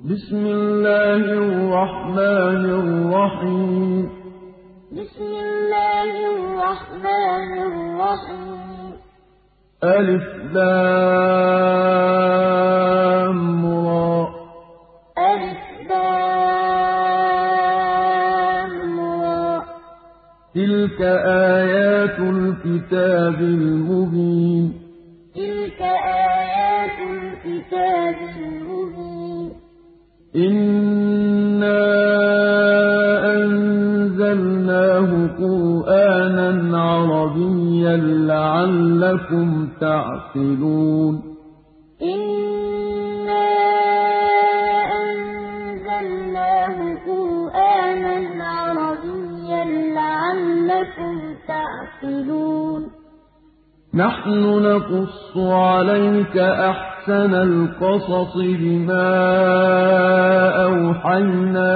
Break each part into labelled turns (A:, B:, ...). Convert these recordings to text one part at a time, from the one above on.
A: بسم الله الرحمن الرحيم
B: بسم الله الرحمن الرحيم
A: ألف لام را
B: ألف لام را
A: تلك آيات الكتاب المبين
B: تلك آيات الكتاب المبين
A: إنا أنزلناه قرآنا عربيا لعلكم تعقلون
B: إنا أنزلناه قرآنا عربيا لعلكم تعقلون
A: نحن نقص عليك أحسن القصص بما أوحينا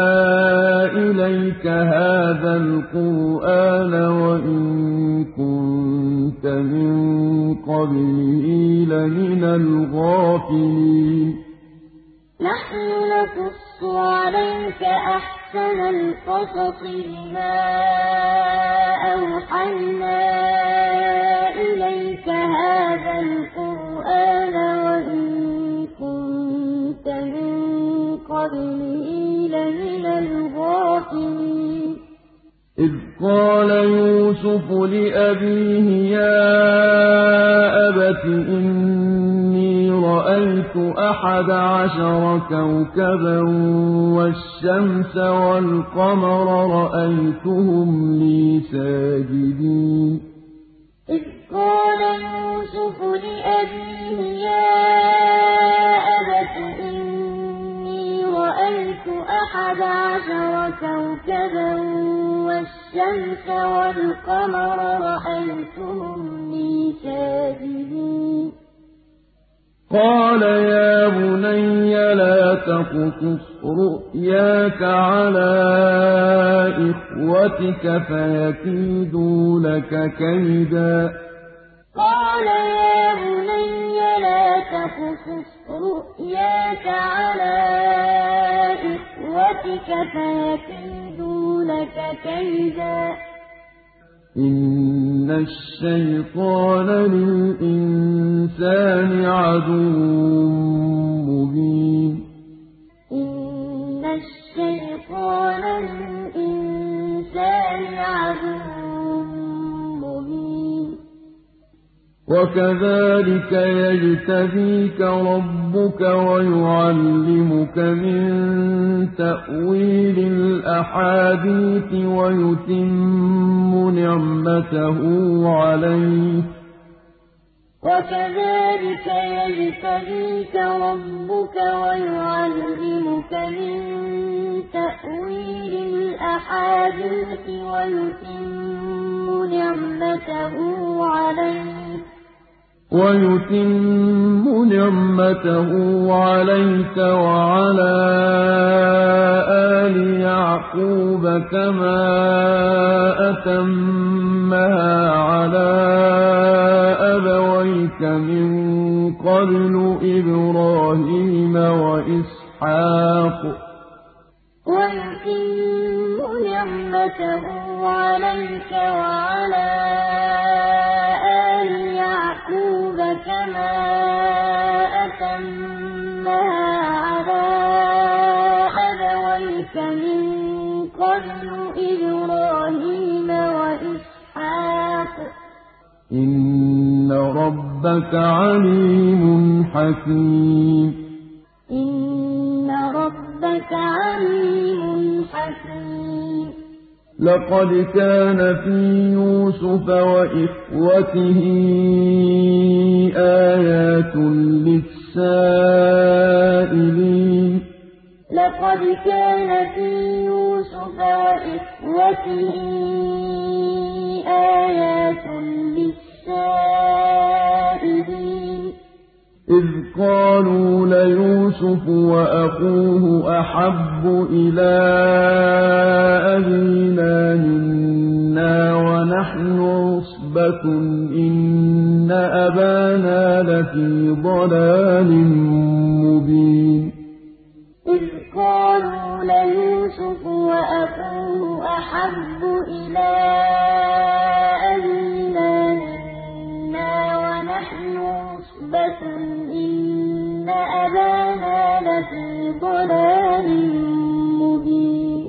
A: إليك هذا القرآن وإن كنت من قبله لمن الغافلين
B: نحن نقص عليك أحسن القصص بما أوحينا إليك هذا القرآن وإن كنت من قبله لمن الغافلين
A: إذ قال يوسف لأبيه يا أبت إني رأيت 11 كوكبا والشمس والقمر رأيتهم لي ساجدين
B: إذ قال يوسف لأبيه يا أبت إني رأيت 11 كوكبا والشمس والقمر رأيتهم لي ساجدين
A: قال يا بني لا تقصص رؤياك على إخوتك فيكيدوا لك كيدا
B: قال يا بني لا تقصص رؤياك على إخوتك فيكيدوا لك كيدا
A: إن الشيطان للإنسان عدو مبين
B: إن الشيطان للإنسان عدو مبين
A: وكذلك يجتبيك ربك ويعلمك من تأويل الأحاديث
B: وكذلك يجتبيك ربك ويعلمك من تأويل الأحاديث
A: ويتم نعمته عليك وعلى آل يعقوب كما أتمها على أبويك من قبل إبراهيم وإسحاق
B: ويتم نعمته عليك وعلى آل يعقوب كما أتمها على أبويك من قبل إبراهيم وإسحاق
A: إن ربك عليم حكيم
B: إن ربك عليم حكيم
A: لقد كان في يوسف وإخوته آيات للسائلين
B: لقد كان في يوسف وإخوته آيات للسائلين
A: إذ قالوا ليوسف وأخوه أحب إلى أبينا منا ونحن عصبة إن أبانا لفي ضلال مبين
B: إذ قالوا ليوسف وأخوه أحب إلى أبينا منا ونحن عصبة إن أبانا لفي ضلال مبين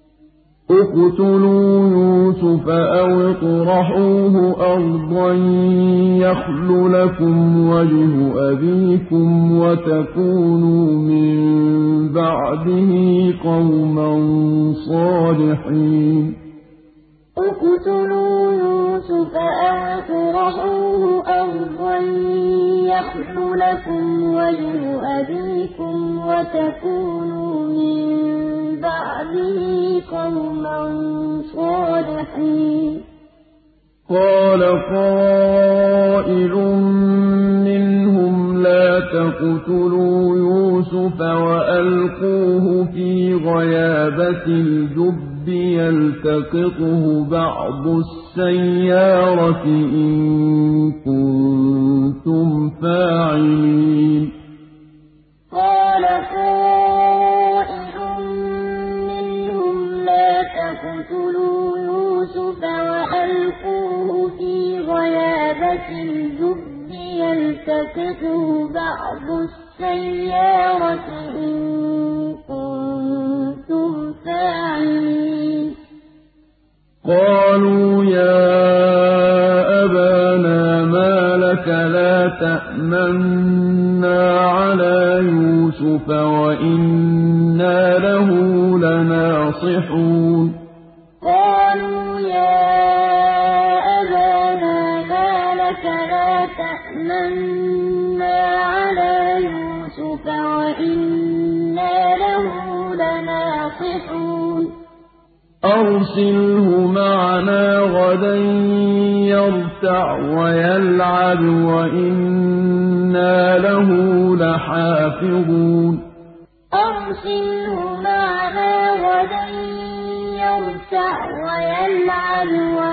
A: اقتلوا يوسف أو اطرحوه أرضا يخل لكم وجه أبيكم وتكونوا من بعده قوما صالحين
B: اقتلوا يوسف أو اطرحوه أرضا يخل لكم وجه أبيكم وتكونوا من بعده قوما صالحين
A: قال قائل منهم لا تقتلوا يوسف وألقوه في غيابة الجب يلتقطه بعض السيارة إن كنتم فاعلين
B: قال قائل منهم لا تقتلوا يوسف وألقوه في غيابة الجب يلتقطه بعض السيارة إن كنتم فاعلين
A: قالوا يا أبانا ما لك لا تأمنا على يوسف وإنا له لناصحون
B: قالوا يا أبانا ما لك لا تأمنا على يوسف وإنا له لناصحون
A: أرسله معنا غدا يرتع ويلعب وإنا له لحافظون
B: أرسله معنا غدا يرتع ويلعب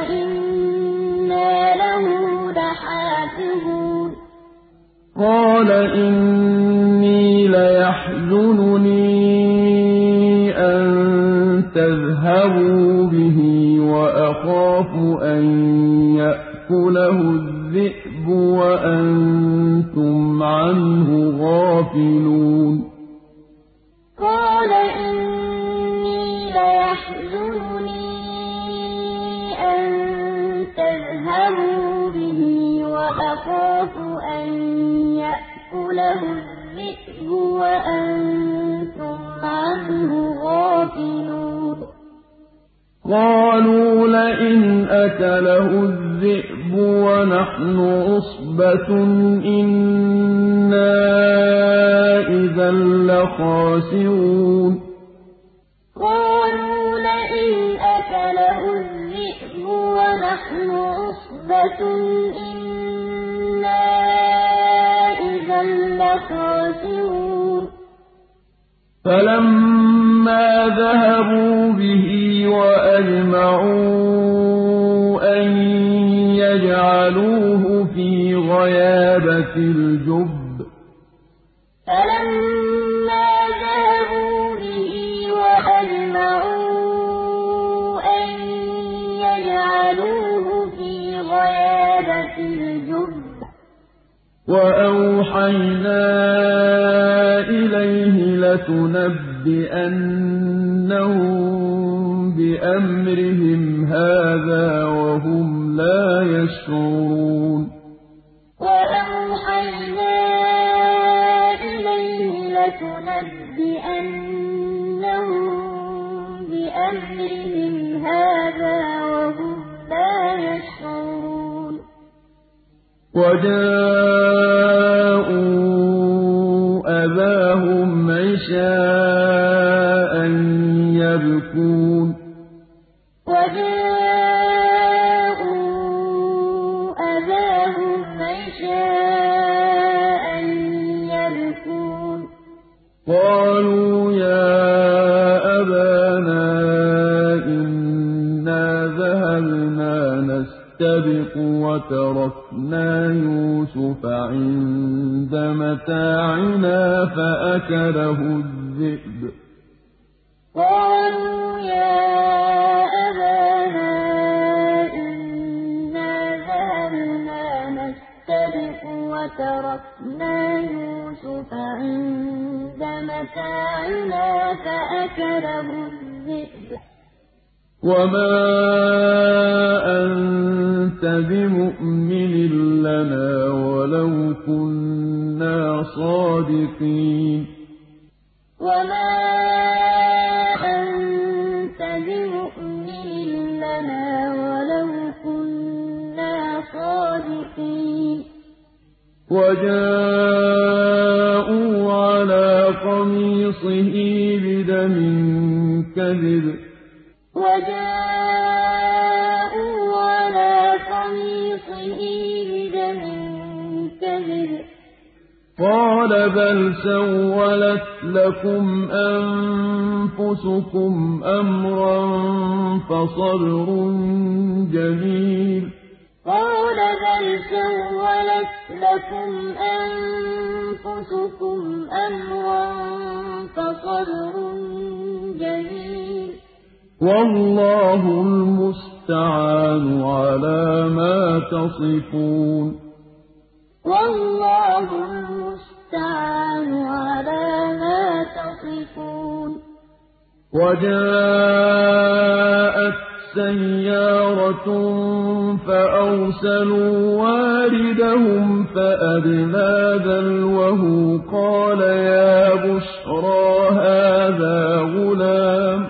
B: وإنا له لحافظون
A: قال إني ليحزنني أن تذهبوا به وأخاف أن يأكله الذئب وأنتم عنه غافلون
B: قال إني ليحزنني أن تذهبوا به وأخاف أن يأكله الذئب وأنتم عنه غافلون
A: قالوا لئن أكله الذئب ونحن عصبة إنا إذا لخاسرون
B: قالوا لئن أكله الذئب ونحن عصبة إنا إذا لخاسرون
A: فلما ذهبوا به وأجمعوا أن يجعلوه في غيابة الجب
B: فلما ذهبوا به وأجمعوا أن يجعلوه في غيابة الجب
A: وأوحينا إليه لتنبئنهم بأمرهم هذا وهم لا يشعرون
B: وأوحينا إليه لتنبئنهم بأمرهم هذا وهم لا يشعرون
A: وجاءوا أباهم عشاء يبكون
B: وجاءوا أباهم عشاء يبكون
A: قالوا يا أبانا إنا ذهبنا نستبق وتركنا يوسف عند متاعنا فأكله الذئب الذئب
B: قالوا يا أبانا إنا ذهبنا نستبق وتركنا يوسف عند متاعنا فأكله الذئب
A: وما أنت بمؤمن لنا ولو كنا صادقين
B: وما أنت بمؤمن لنا ولو كنا صادقين
A: وجاءوا على قميصه بدم كذب
B: وجاءوا على قميصه بدم كذب
A: قال بل سولت لكم أنفسكم أمرا فصبر جميل
B: قال بل سولت لكم أنفسكم أمرا فصبر جميل
A: والله المستعان على ما تصفون
B: والله المستعان على ما تصفون
A: وجاءت سيارة فأرسلوا واردهم فأدلى دلوه قال يا بشرى هذا غلام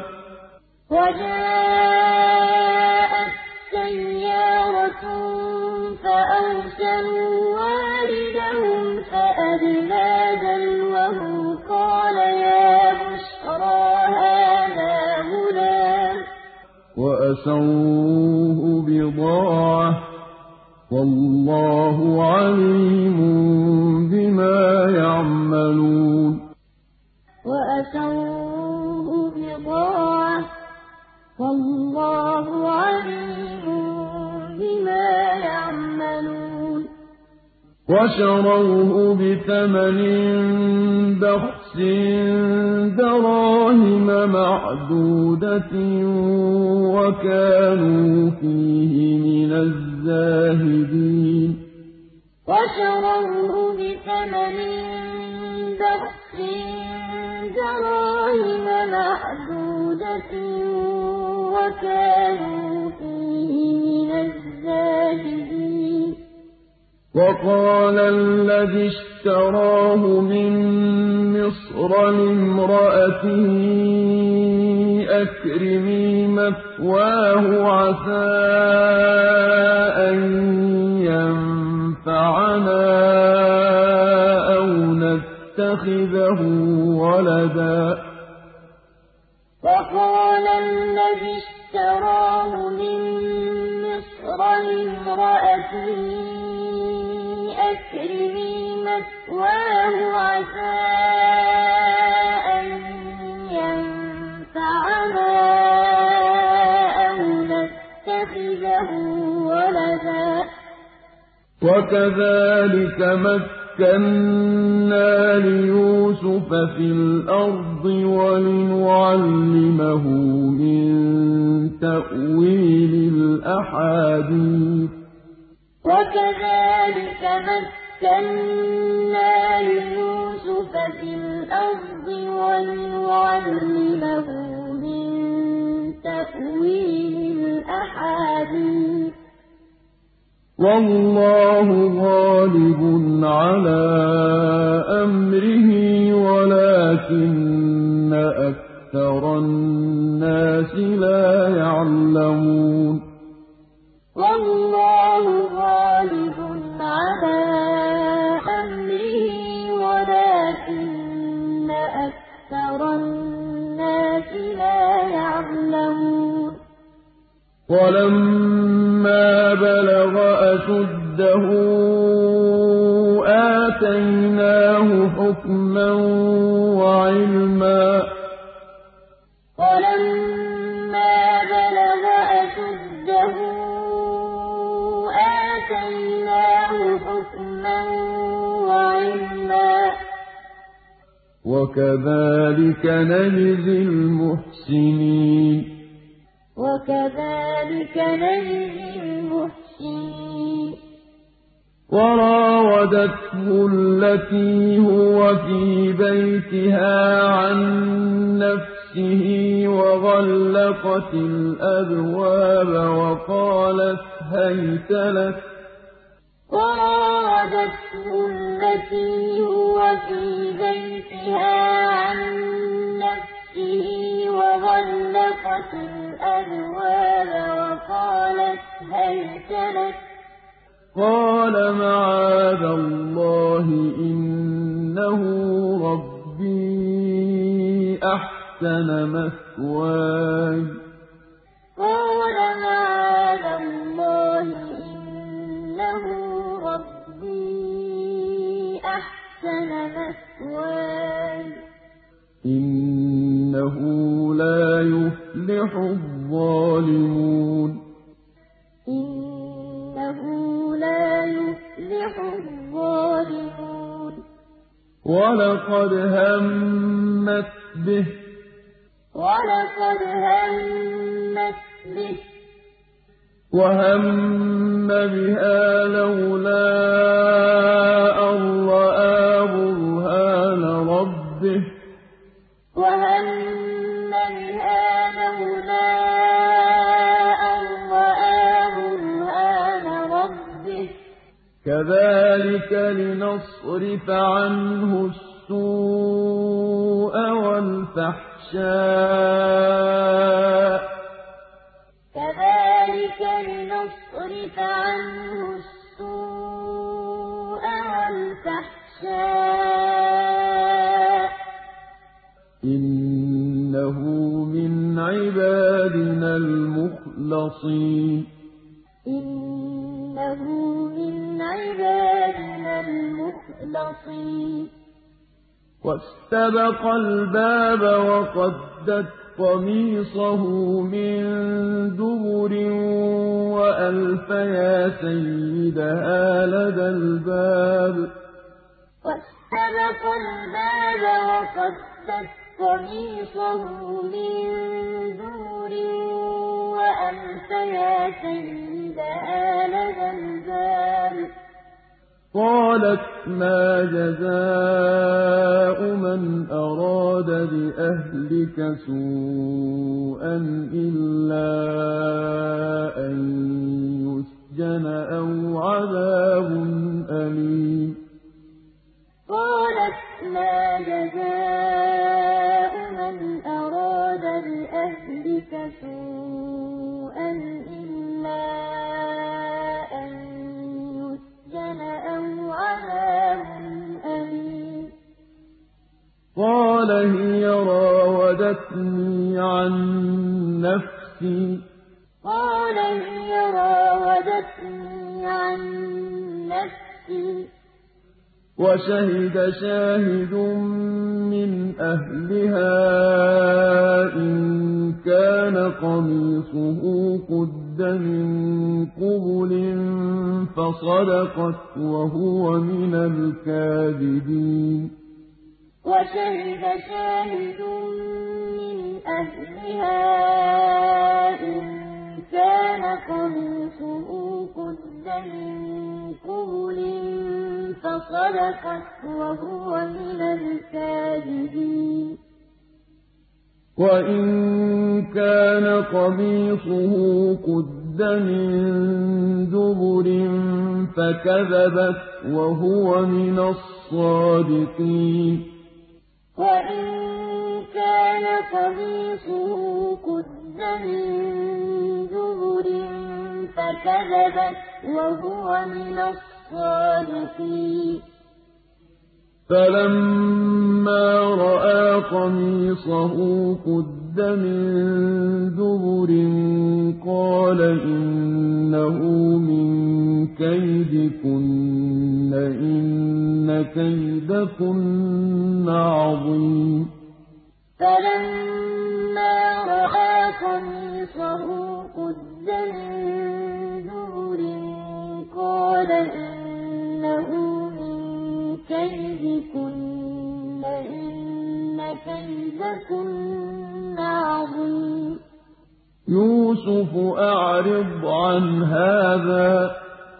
B: وجاءت سيارة فأرسلوا واردهم فأدلى دلوه قال يا بشرى هذا غلام
A: وأسروه بضاعة والله عليم بما يعملون
B: وأسروه بضاعة والله عليم بما يعملون
A: وشروه بثمن بخس دراهم معدودة وكانوا فيه من الزاهدين
B: وشروه بثمن بخس دراهم معدودة وكانوا فيه من الزاهدين
A: وقال الذي اشتراه من مصر لامرأته أكرمي مثواه عسى أن ينفعنا أو نتخذه ولدا
B: وقال الذي اشتراه من مصر لامرأته أكرمي مثواه عسى أن ينفعنا أو نتخذه ولدا
A: وكذلك مكنا ليوسف في الأرض ولنعلمه من تأويل الأحاديث
B: وكذلك مكنا ليوسف في الأرض ولنعلمه من تأويل الأحاديث
A: والله غالب على أمره ولكن أكثر الناس لا يعلمون
B: والله غالب على أمره ولكن أكثر الناس لا يعلمون
A: ولما بلغ أشده آتيناه حكما وعلما
B: ولما بلغ أشده آتيناه حكما وعلما
A: وكذلك نجزي المحسنين
B: وكذلك نجزي المحسنين
A: وراودته التي هو في بيتها عن نفسه وغلقت الأبواب وقالت هيت لك
B: وراودته التي هو في بيتها عن نفسه وغلقت الأبواب وقالت هيت لك
A: قال معاذ الله إنه ربي أحسن مثواي
B: قال معاذ الله إنه ربي أحسن مثواي
A: إنه لا يفلح الظالمون
B: إنه لا يفلح الظالمون
A: ولقد همت به
B: ولقد همت به
A: وهم بها لولا أن رأى برهان ربه
B: وهم بها لولا أن رأى برهان ربه
A: كذلك لنصرف عنه السوء والفحشاء
B: كذلك لنصرف عنه السوء والفحشاء
A: إنه من عبادنا المخلصين
B: إنه من عبادنا المخلصين
A: واستبق الباب وقدت قميصه من دبر وألف يا سيدها لدى الباب
B: واستبق الباب وقدت قميصه من دبر وألف يا سيدها لدى الباب
A: قالت ما جزاء من أراد بأهلك سوءا إلا أن يسجن أو عذاب أليم
B: قالت ما جزاء من أراد بأهلك سوءا إلا أن يسجن أو عذاب أليم
A: قال هي راودتني عن نفسي
B: قال هي راودتني عن نفسي
A: وشهد شاهد من أهلها إن كان قميصه قد من قبل فصدقت وهو من الكاذبين
B: وشهد شاهد من أهلها إن كان قميصه قد من قبل فصدقت وهو من الكاذبين
A: وإن كان قميصه قد من دبر فكذبت وهو من الصادقين
B: وإن كان قميصه قد من دبر فكذبت وهو من الصادقين
A: فلما رأى قميصه قد من دبر قال إنه من كيدكن إن كيدكن عظيم
B: فلما رأى قميصه قد من دبر قال إنه من كيدكن إن كَيْدَكُنَّ عَظِيمٌ
A: يوسف أعرض عن هذا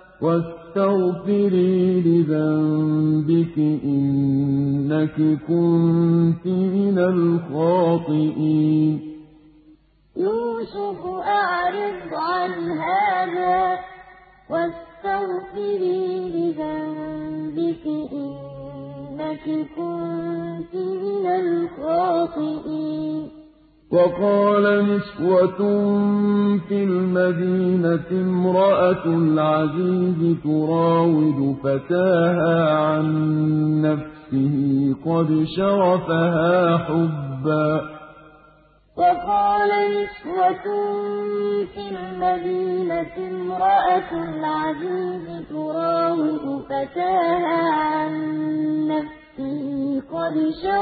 A: واستغفري لذنبك إنك كنت من الخاطئين
B: يوسف أعرض عن هذا واستغفري لذنبك إنك كنت من الخاطئين
A: وقال نسوة في المدينة امرأة العزيز تراود فتاها عن نفسه قد شغفها حبا
B: وقال نسوة في المدينة امرأة العزيز تراود فتاها عن نفسه قد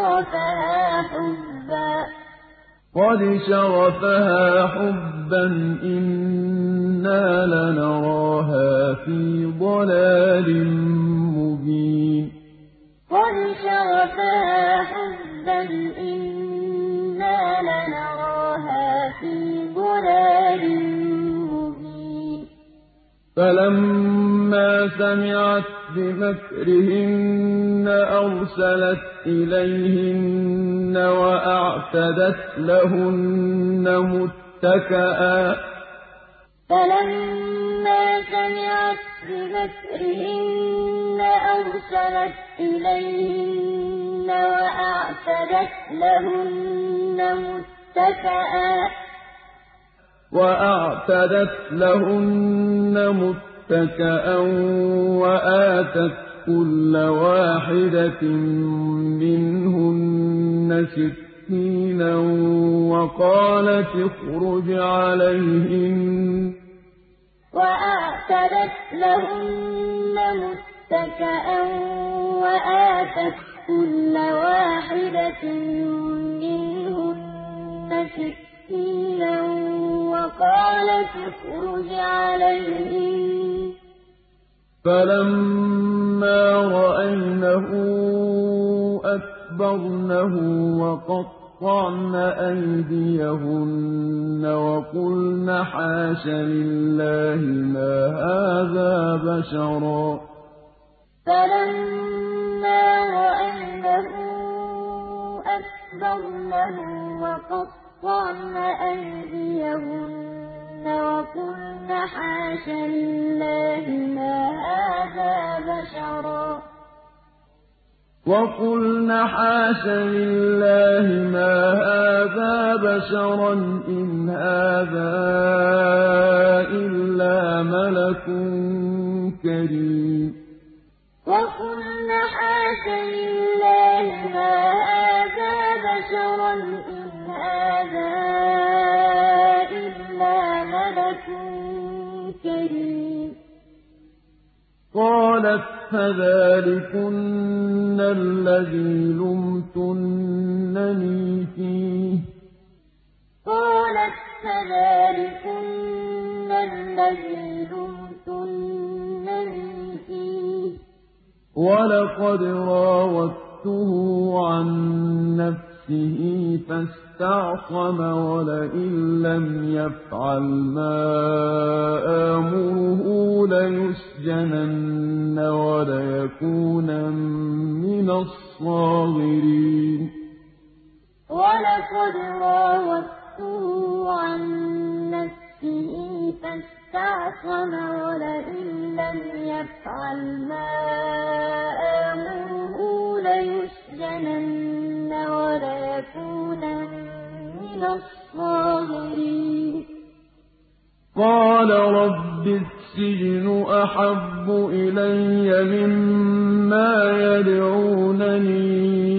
B: شغفها حبا إنا لنراها في ضلال مبين قد شغفها حبا إنا لنراها في ضلال مبين فلما سمعت بمكرهن أرسلت إليهن وأعتدت لهن متكئا فلما سمعت بمكرهن أرسلت إليهن وأعتدت لهن متكئا وآتت كل واحدة منهن سكينا وقالت اخرج عليهن وأعتدت لهن متكئا وآتت كل واحدة منهن سكينا وقالت اخرج عليهن فلما رأينه أكبرنه وقطعن أيديهن وقلن حاش لله ما هذا بشرا فلما رأينه أكبرنه وقطعن أيديهن وقلن حاش لله ما هذا بشرا إن هذا إلا ملك كريم وقلن حاش لله ما هذا بشرا إن هذا إلا ملك كريم قالت فذلكن الذي لمتنني فيه ولقد راودته عن نفسه فاستعصم ولئن لم يفعل ما آمره ليسجنن وليكونا من الصاغرين ولقد راودته عن نفسه فاستعصم ولئن لم يفعل ما آمره ليسجنن وليكونا من الصاغرين قال رب السجن أحب إلي مما يدعونني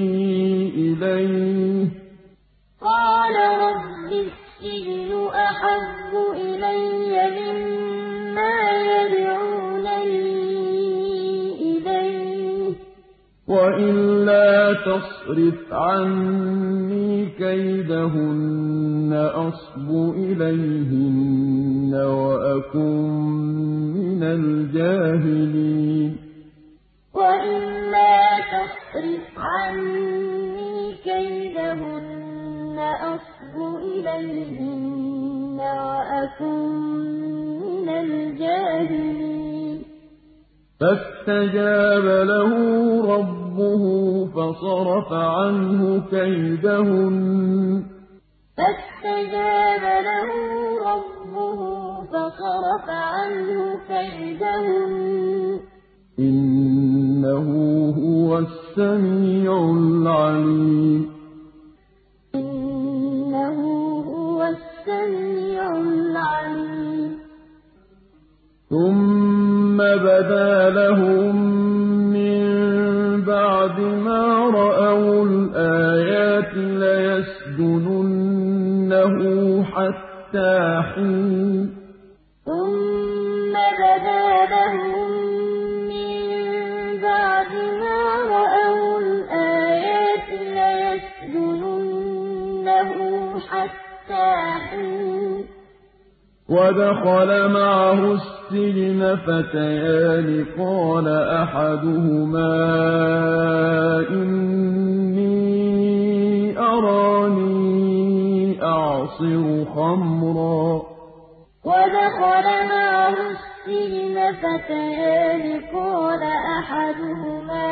B: إليه قال رب السجن أحب إلي مما يدعونني إليه وإلا تصرف عني كيدهن أصب إليهن وأكن من الجاهلين وإلا تصرف عني كيدهن أَصْبُ إِلَيْهِنَّ وَأَكُن مِّنَ الْجَاهِلِينَ
A: فاستجاب له ربه فصرف عنه كيدهن
B: فاستجاب له ربه فصرف عنه كيدهن
A: إنه هو السميع العليم
B: إنه هو السميع العليم
A: ثم بدا لهم من بعد ما رأوا الآيات ليسجننه حتى حين
B: ثم بدا لهم من بعد ما رأوا الآيات ليسجننه حتى حين
A: ودخل معه السجن فتيان قال أحدهما إني أراني أعصر خمرا
B: ودخل معه السجن فتيان قال أحدهما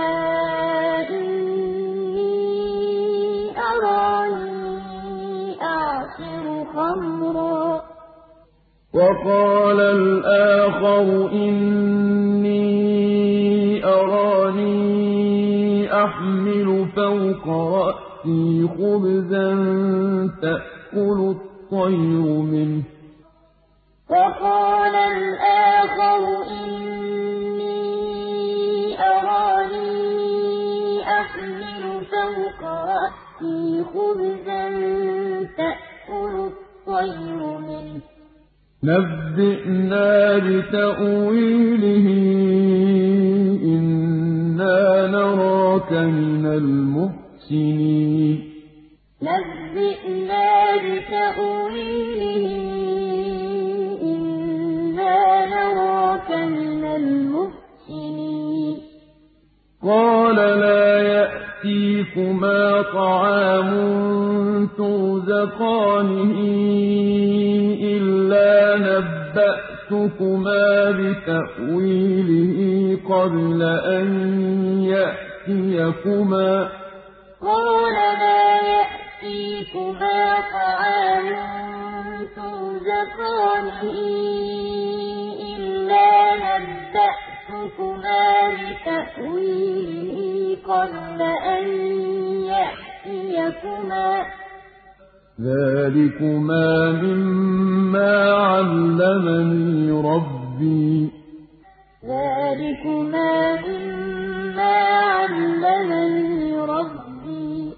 B: إني أراني أعصر خمرا
A: وقال الآخر إني أراني أحمل فوق رأسي خبزا تأكل الطير منه
B: وقال الآخر إني أراني أحمل فوق رأسي خبزا تأكل الطير منه
A: نبئنا بتأويله إنا نراك من المحسنين
B: نبئنا بتأويله إنا نراك من المحسنين
A: قال لا يأتيكما طعام ترزقانه إلا نبأتكما بتأويله قبل أن يأتيكما
B: قال لا يأتيكما طعام ترزقانه إلا نبأتكما بتأويله قبل أن يأتيكما
A: ذلكما مما علمني ربي
B: ذلكما مما علمني ربي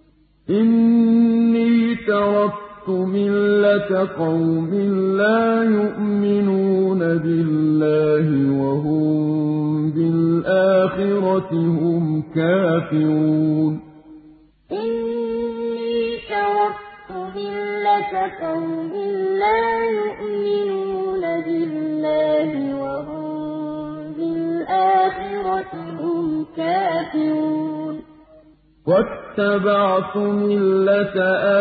A: إني تركت ملة قوم لا يؤمنون بالله وهم بالآخرة هم كافرون
B: إني تركت ملة قوم لا يؤمنون بالله وهم بالآخرة هم كافرون
A: واتبعت ملة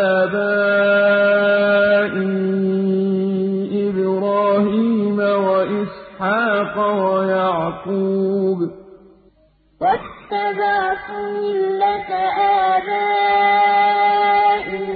A: آبائي إبراهيم وإسحاق ويعقوب
B: واتبعت ملة آبائي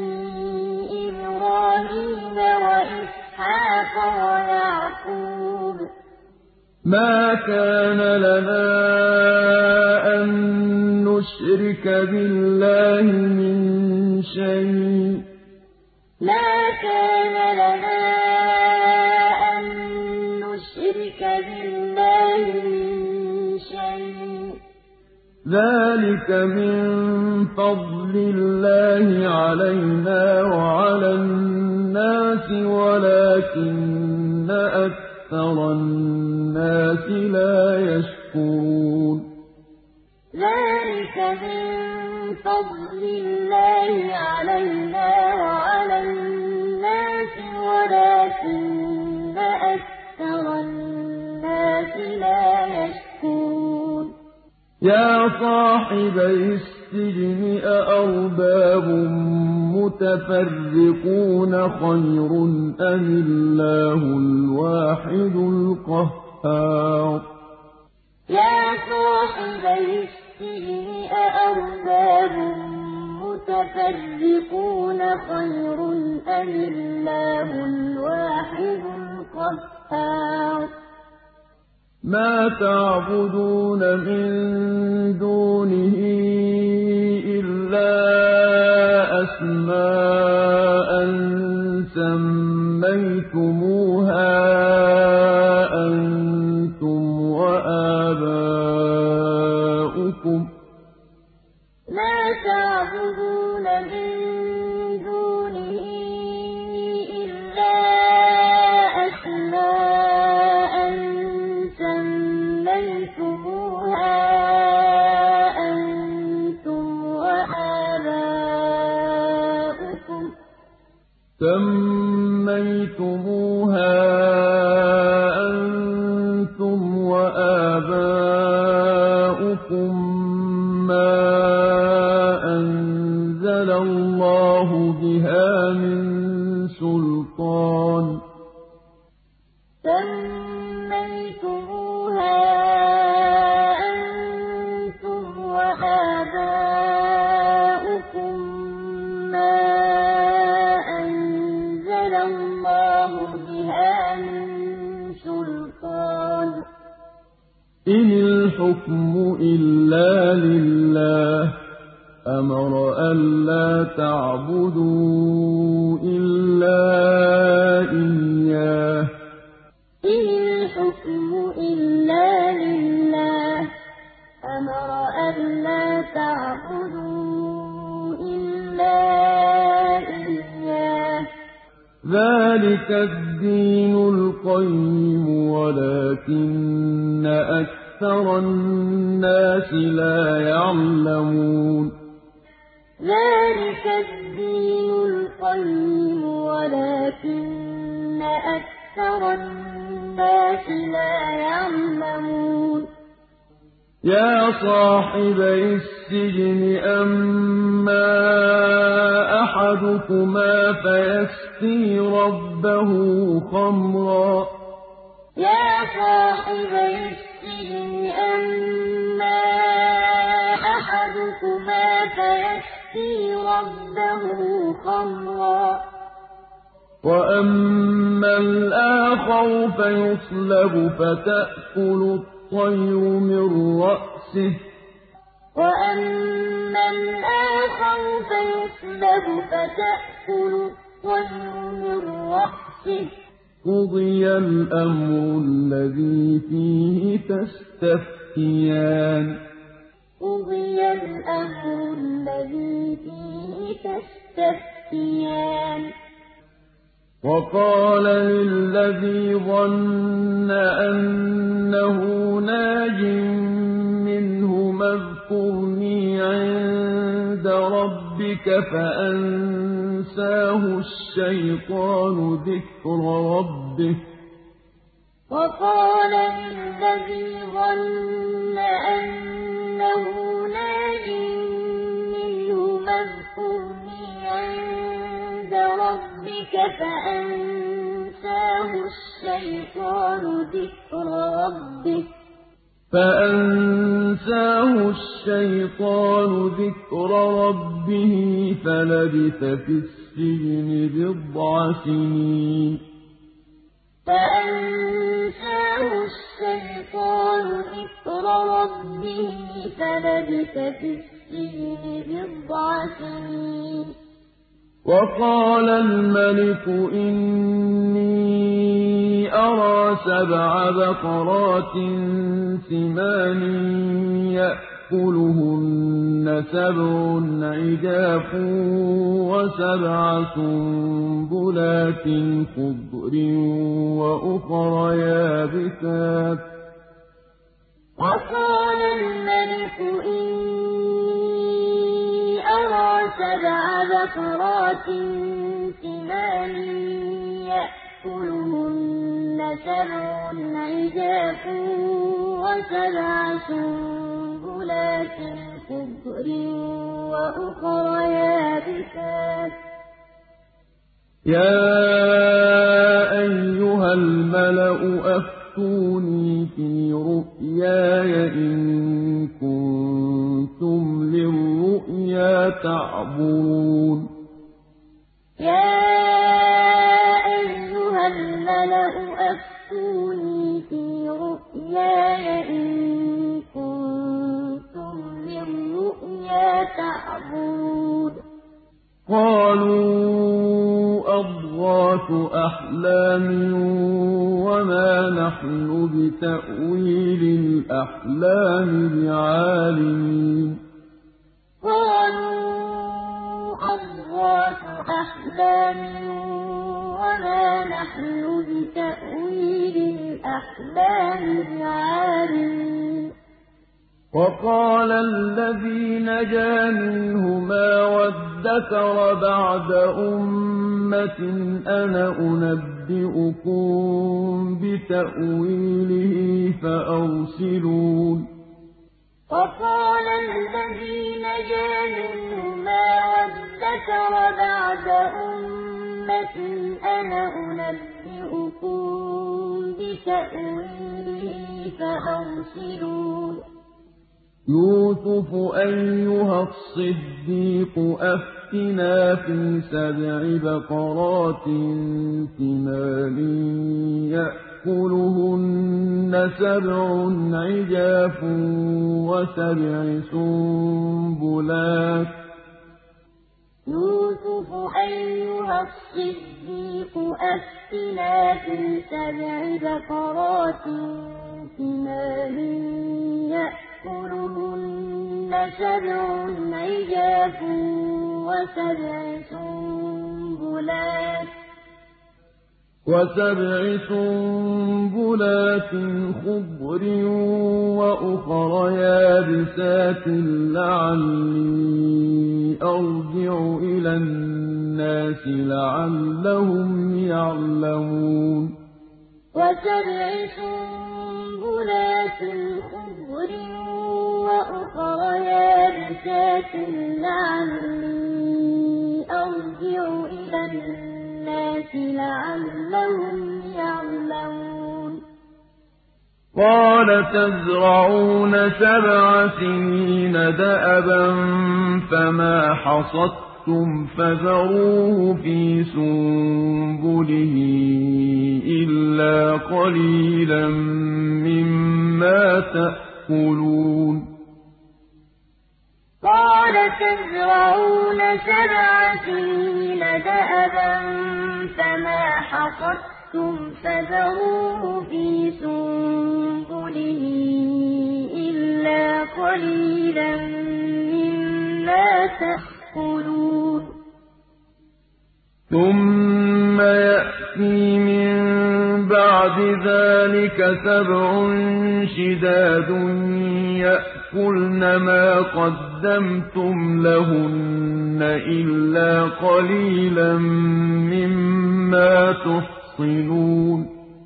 B: إبراهيم وإسحاق ويعقوب
A: ما كان لنا أن نشرك بالله من شيء
B: ما كان لنا أن نشرك بالله من شيء
A: ذلك من فضل الله علينا وعلى الناس ولكن أكثر الناس لا يشكرون
B: ذلك من فضل الله علينا وعلى الناس ولكن أكثر الناس لا يشكرون
A: يا صاحبي السجن أأرباب مُتَفَرِّقُونَ خَيْرٌ أَمِ اللَّهُ الْوَاحِدُ الْقَهَّارُ
B: يَا صَاحِبَيِ السِّجْنِ أَأَرْبَابٌ مُّتَفَرِّقُونَ خَيْرٌ أَمِ اللَّهُ الْوَاحِدُ الْقَهَّارُ
A: مَا تَعْبُدُونَ مِن دُونِهِ إِلَّا أَسْمَاءً سَمَّيْتُمُوهَا أَنتُمْ وَآبَاؤُكُم
B: مَا تَعْبُدُونَ مِن دُونِهِ إِلَّا أَسْمَاءً سَمَّيْتُمُوهَا أَنتُمْ وَآبَاؤُكُم مَّا أَنزَلَ اللَّهُ بِهَا مِن سُلْطَانٍ إِنِ الْحُكْمُ إِلَّا لِلَّهِ ۖ أَمَرَ أَلَّا تَعْبُدُوا إِلَّا إِيَّاهُ ۚ ذَٰلِكَ الدِّينُ الْقَيِّمُ وَلَٰكِنَّ أَكْثَرَ النَّاسِ لَا يَعْلَمُونَ ذَٰلِكَ الدِّينُ الْقَيِّمُ وَلَٰكِنَّ أَكْثَرَ النَّاسِ لَا يَعْلَمُونَ
A: يَا صَاحِبَيِ السِّجْنِ أَمَّا أَحَدُكُمَا فَيَسْقِي رَبَّهُ خَمْرًا ۖ وَأَمَّا الْآخَرُ فَيُصْلَبُ فَتَأْكُلُ الطَّيْرُ مِن رَّأْسِهِ ۚ قُضِيَ الْأَمْرُ الَّذِي فِيهِ تَسْتَفْتِيَانِ وَقَالَ لِلَّذِي ظَنَّ أَنَّهُ نَاجٍ مِّنْهُمَا اذْكُرْنِي عِندَ رَبِّكَ فَأَنسَاهُ الشَّيْطَانُ ذِكْرَ رَبِّهِ ۚ فَأَنسَاهُ الشَّيْطَانُ ذِكْرَ رَبِّهِ فَلَبِثَ فِي السِّجْنِ بِضْعَ سِنِينَ وَقَالَ الْمَلِكُ إِنِّي أَرَىٰ 7 بَقَرَاتٍ سِمَانٍ يَأْكُلُهُنَّ 7 عِجَافٌ و7 سُنبُلَاتٍ خُضْرٍ وَأُخَرَ يَابِسَاتٍ ۖ
B: وَقَالَ الْمَلِكُ إِنِّي أَرَىٰ 7 بَقَرَاتٍ سِمَانٍ يَأْكُلُهُنَّ 7 عِجَافٌ و7 سُنبُلَاتٍ خُضْرٍ وَأُخَرَ يَابِسَاتٍ ۖ
A: يَا أَيُّهَا الْمَلَأُ أَفْتُونِي فِي رُؤْيَايَ إِن كُنتُمْ لِلرُّؤْيَا تَعْبُرُونَ
B: يَا أَيُّهَا الْمَلَأُ أَفْتُونِي فِي رُؤْيَايَ إِن كُنتُمْ لِلرُّؤْيَا تَعْبُرُونَ
A: قَالُوا أَضْغَاثُ أَحْلَامٍ وَمَا نَحْنُ بِتَأْوِيلِ الْأَحْلَامِ بِعَالِمِينَ
B: قَالُوا أَضْغَاثُ أَحْلَامٍ وَمَا نَحْنُ بِتَأْوِيلِ الْأَحْلَامِ بِعَالِمِينَ
A: وَقَالَ الَّذِي نَجَا مِنْهُمَا وَادَّكَرَ بَعْدَ أُمَّةٍ أَنَا أُنَبِّئُكُم بِتَأْوِيلِهِ فَأَرْسِلُونِ
B: وَقَالَ الَّذِي نَجَا مِنْهُمَا وَادَّكَرَ بَعْدَ أُمَّةٍ أَنَا أُنَبِّئُكُم بِتَأْوِيلِهِ فَأَرْسِلُونِ
A: يُوسُفُ أَيُّهَا الصِّدِّيقُ أَفْتِنَا فِي 7 بَقَرَاتٍ سِمَانٍ يَأْكُلُهُنَّ 7 عِجَافٌ و7 سُنبُلَاتٍ
B: يُوسُفُ أَيُّهَا الصِّدِّيقُ أَفْتِنَا فِي 7 بَقَرَاتٍ سِمَانٍ يَأْكُلُهُنَّ 7 عِجَافٌ
A: و7 سُنبُلَاتٍ خُضْرٍ وَأُخَرَ يَابِسَاتٍ لَّعَلِّي أَرْجِعُ إِلَى النَّاسِ لَعَلَّهُمْ يَعْلَمُونَ
B: و7 سُنبُلَاتٍ خُضْرٍ وَأُخَرَ يَابِسَاتٍ لَّعَلِّي أَرْجِعُ إِلَى النَّاسِ لَعَلَّهُمْ يَعْلَمُونَ
A: قَالَ تَزْرَعُونَ 7 سِنِينَ دَأَبًا فَمَا حَصَدتُّمْ فَذَرُوهُ فِي سُنبُلِهِ إِلَّا قَلِيلًا مِّمَّا تَأْكُلُونَ
B: قَالَ تَزْرَعُونَ 7 سِنِينَ دَأَبًا فَمَا حَصَدتُّمْ فَذَرُوهُ فِي سُنبُلِهِ إِلَّا قَلِيلًا مِّمَّا تَأْكُلُونَ
A: ثُمَّ يَأْتِي مِن بَعْدِ ذَٰلِكَ 7 شِدَادٌ يَأْكُلْنَ مَا قَدَّمْتُمْ لَهُنَّ إِلَّا قَلِيلًا مِّمَّا تُحْصِنُونَ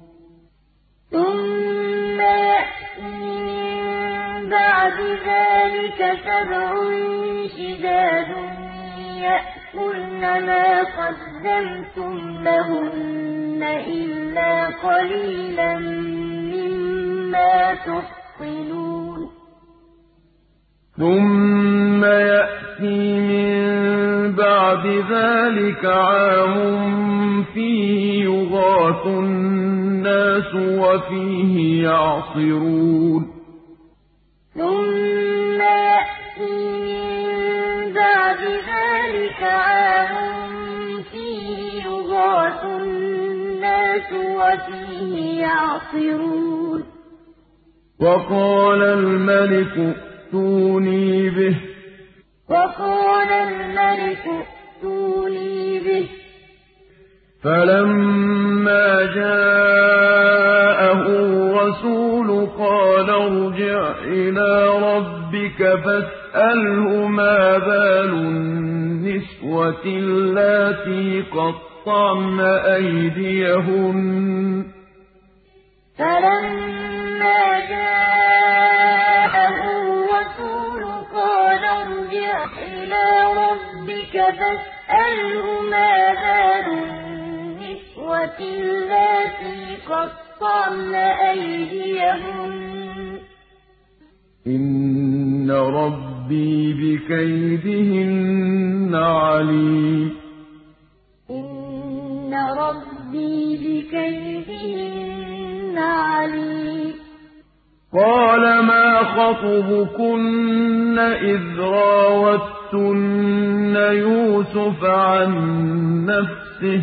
B: ثُمَّ يَأْتِي مِن بَعْدِ ذَٰلِكَ 7 شِدَادٌ يَأْكُلْنَ مَا قَدَّمْتُمْ لَهُنَّ إِلَّا قَلِيلًا مِّمَّا تُحْصِنُونَ
A: ثُمَّ يَأْتِي مِن بَعْدِ ذَٰلِكَ عَامٌ فِيهِ يُغَاثُ النَّاسُ وَفِيهِ يَعْصِرُونَ
B: ثُمَّ يَأْتِي مِن بَعْدِ ذَٰلِكَ عَامٌ فِيهِ يُغَاثُ النَّاسُ وَفِيهِ يَعْصِرُونَ
A: وَقَالَ الْمَلِكُ ائْتُونِي بِهِ فَلَمَّا جَاءَهُ الرَّسُولُ قَالَ ارْجِعْ إِلَىٰ رَبِّكَ فَاسْأَلْهُ مَا بَالُ النِّسْوَةِ اللَّاتِي قَطَّعْنَ أَيْدِيَهُنَّ ۚ
B: فَلَمَّا جَاءَهُ الرَّسُولُ قَالَ ارْجِعْ إِلَىٰ رَبِّكَ فَاسْأَلْهُ مَا بَالُ النسوة اللاتي قطعن أيديهن
A: إن ربي بكيدهن عليم
B: إن ربي بكيدهن عليم
A: قال ما خطبكن إذ راوتن يوسف عن نفسه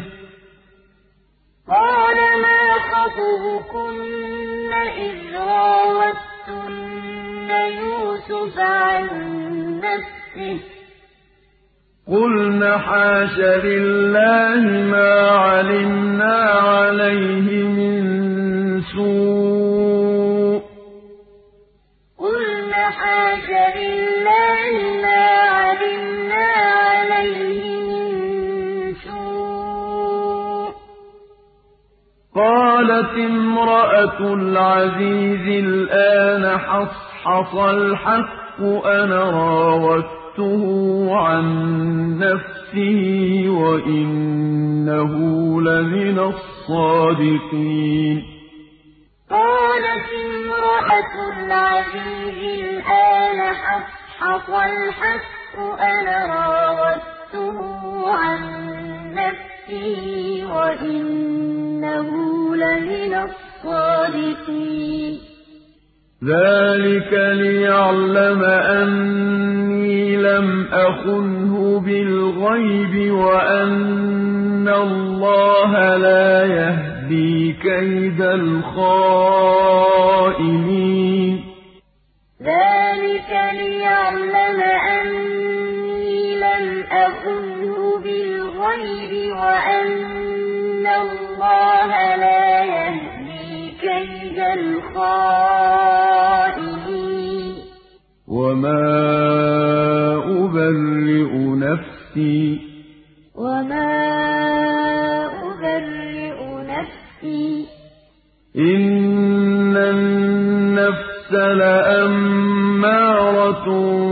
B: قال ما خطبكن إذ راوتن يوسف عن نفسه
A: قلن حاش لله ما علمنا عليه من سوء
B: قلن حاش لله ما علمنا عليه من سوء
A: قالت امرأة العزيز الآن حصحص الحق أنا راودته عن نفسه وإنه لمن الصادقين
B: قالت امرأة العزيز الآن حصحص الحق أنا راودته عن نفسه وإنه لمن الصادقين
A: ذلك ليعلم أني لم أخنه بالغيب وأن الله لا يهدي كيد الخائنين
B: ذلك ليعلم أني لم أخنه بالغيب وأن الله لا يهدي كيد الخائنين
A: وما أبرئ نفسي إن النفس لأمارة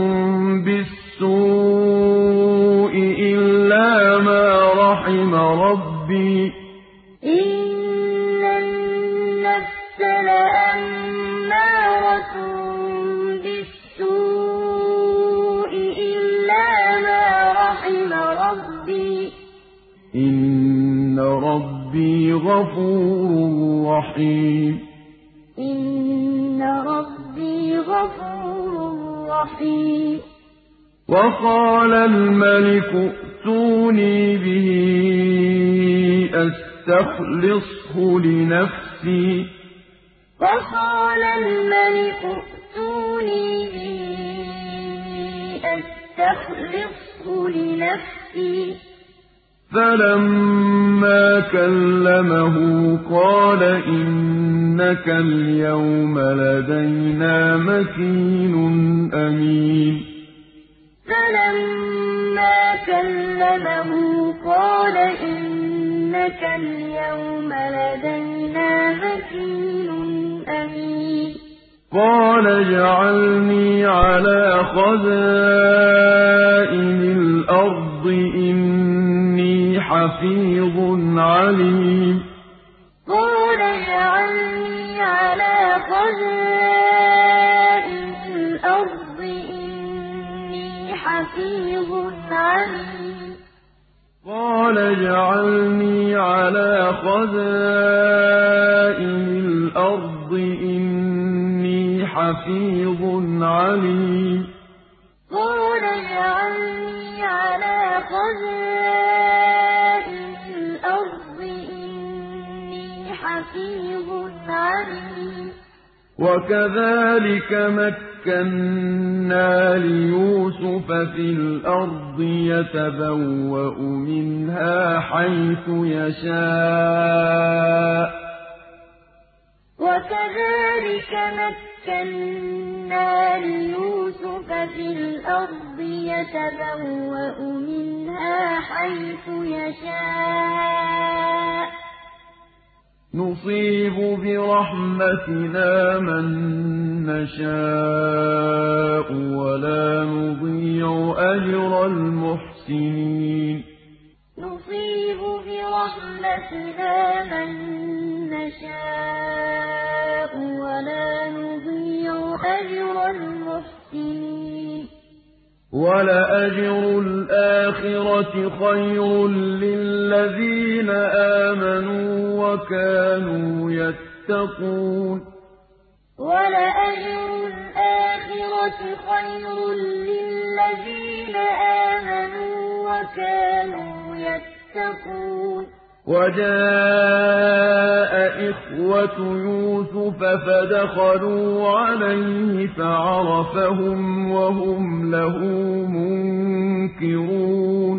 A: بالسوء إلا ما رحم ربي
B: إن النفس لأمارة بالسوء إلا ما رحم ربي
A: إن ربي غفور رحيم
B: إن ربي غفور رحيم
A: وقال الملك ائتوني به أستخلصه لنفسي
B: وقال الملك ائتوني به أستخلصه لنفسي
A: فلما كلمه قال إنك اليوم لدينا مكين أمين
B: فلما كلمه قال إنك اليوم لدينا مكين أمين
A: قال اجعلني على خزائن الأرض إني حفيظ عليم
B: قال اجعلني على خزائن الأرض إني حفيظ عليم
A: قال اجعلني على خزائن الأرض إني حفيظ عليم
B: قال اجعلني على خزائن الأرض إني حفيظ عليم
A: وكذلك مكنا ليوسف في الأرض يتبوأ منها حيث يشاء
B: وكذلك مكنا ليوسف في الأرض يتبوأ منها حيث يشاء
A: نصيب برحمتنا من نشاء ولا نضيع أجر المحسنين
B: نُصِيبُ بِرَحْمَتِنَا مَن نَّشَاءُ وَلَا نُضِيعُ أَجْرَ الْمُحْسِنِينَ
A: وَلَأَجْرُ الْآخِرَةِ خَيْرٌ لِّلَّذِينَ آمَنُوا وَكَانُوا يَتَّقُونَ
B: وَلَأَجْرُ الْآخِرَةِ خَيْرٌ لِّلَّذِينَ آمَنُوا وَكَانُوا يَتَّقُونَ
A: وَجَاءَ إِخْوَةُ يُوسُفَ فَدَخَلُوا عَلَيْهِ فَعَرَفَهُمْ وَهُمْ لَهُ مُنكِرُونَ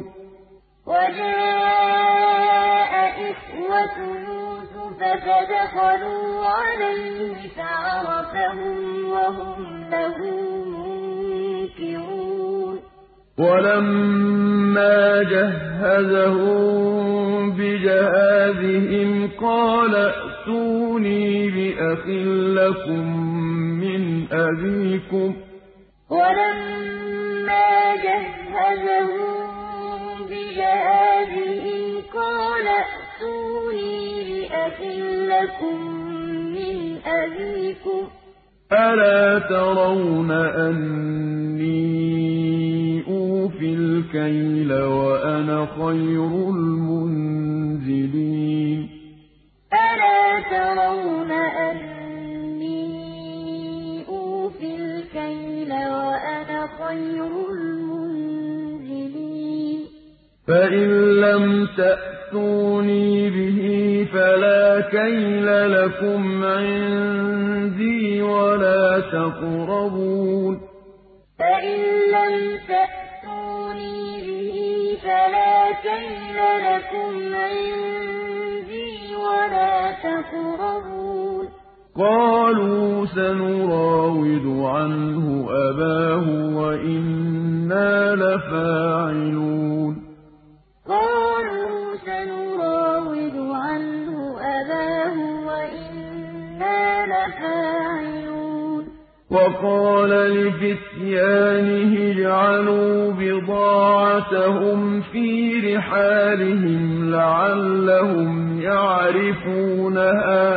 B: وَجَاءَ إِخْوَةُ يُوسُفَ فَدَخَلُوا عَلَيْهِ فَعَرَفَهُمْ وَهُمْ لَهُ مُنكِرُونَ
A: وَلَمَّا جَهَّزَهُم بِجَهَازِهِمْ قَالَ ائْتُونِي بِأَخٍ لَّكُم مِّنْ أَبِيكُمْ ۚ
B: وَلَمَّا جَهَّزَهُم بِجَهَازِهِمْ قَالَ ائْتُونِي بِأَخٍ لَّكُم مِّنْ أَبِيكُمْ ۚ
A: أَلَا تَرَوْنَ أَنِّي أُوفِي الْكَيْلَ وَأَنَا خَيْرُ الْمُنزِلِينَ
B: أَلَا تَرَوْنَ أَنِّي أُوفِي الْكَيْلَ وَأَنَا خَيْرُ الْمُنزِلِينَ
A: فَإِن لَّمْ تَأْتُونِي بِهِ فَلَا كَيْلَ لَكُمْ عِندِي وَلَا تَقْرَبُونِ
B: فَإِن لَّمْ تَأْتُونِي بِهِ فَلَا كَيْلَ لَكُمْ عِندِي وَلَا تَقْرَبُونِ
A: قَالُوا سَنُرَاوِدُ عَنْهُ أَبَاهُ وَإِنَّا لَفَاعِلُونَ
B: قَالُوا سَنُرَاوِدُ عَنْهُ أَبَاهُ وَإِنَّا لَفَاعِلُونَ
A: وَقَالَ لِفِتْيَانِهِ اجْعَلُوا بِضَاعَتَهُمْ فِي رِحَالِهِمْ لَعَلَّهُمْ يَعْرِفُونَهَا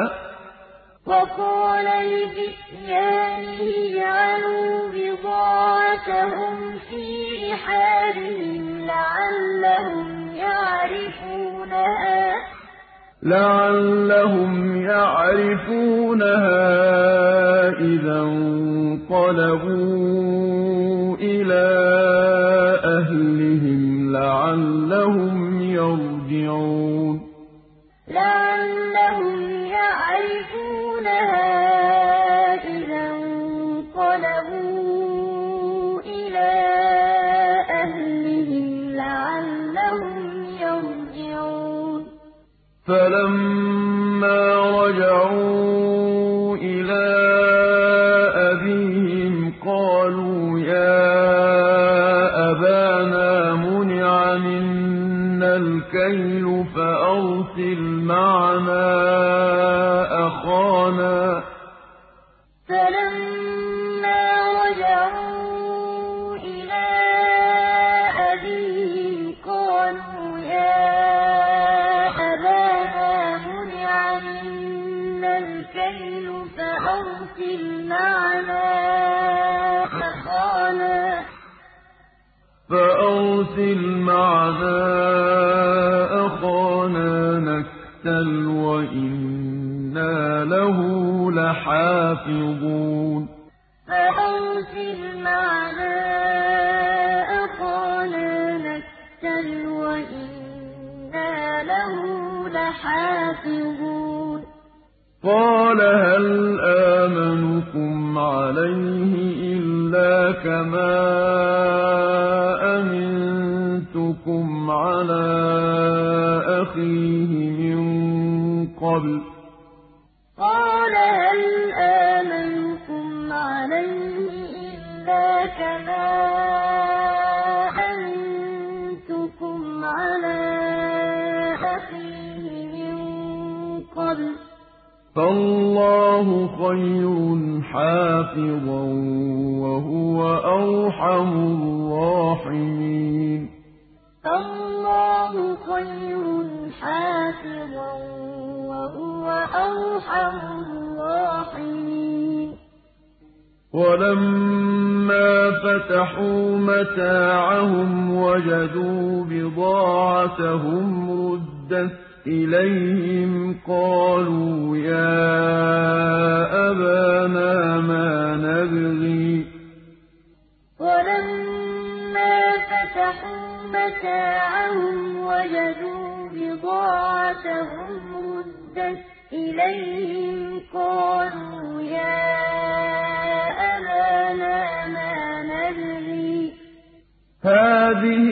A: إِذَا انقَلَبُوا إِلَىٰ أَهْلِهِمْ لَعَلَّهُمْ يَرْجِعُونَ
B: لَعَلَّهُمْ يَعْرِفُونَهَا إِذَا انقَلَبُوا إِلَىٰ أَهْلِهِمْ لَعَلَّهُمْ يَرْجِعُونَ
A: فَلَمَّا رَجَعُوا إِلَىٰ أَبِيهِمْ قَالُوا يَا أَبَانَا مُنِعَ مِنَّا الْكَيْلُ فَأَرْسِلْ مَعَنَا أَخَانَا
B: فَلَمَّا رَجَعُوا إِلَىٰ أَبِيهِمْ قَالُوا يَا أَبَانَا مُنِعَ مِنَّا الْكَيْلُ
A: فَأَرْسِلْ مَعَنَا أَخَانَا نَكْتَلْ وَإِنَّا لَهُ لَحَافِظُونَ
B: فَأَرْسِلْ مَعَنَا أَخَانَا نَكْتَلْ وَإِنَّا لَهُ لَحَافِظُونَ
A: قَالَ هَلْ آمَنُكُمْ عَلَيْهِ إِلَّا كَمَا أَمِنتُكُمْ عَلَىٰ أَخِيهِ مِن قَبْلُ ۖ
B: قَالَ هَلْ آمَنُكُمْ عَلَيْهِ إِلَّا كَمَا أَمِنتُكُمْ عَلَىٰ أَخِيهِ مِن قَبْلُ ۖ
A: فَاللَّهُ خَيْرٌ حَافِظًا ۖ وَهُوَ أَرْحَمُ الرَّاحِمِينَ
B: فالله خير حافظا وهو أرحم الراحمين
A: ولما فتحوا متاعهم وجدوا بضاعتهم ردت إليهم قالوا يا أبانا ما نبغي
B: ولما فتحوا متاعهم وجدوا بضاعتهم ردت إليهم قالوا يا أبانا ما نبغي
A: هذه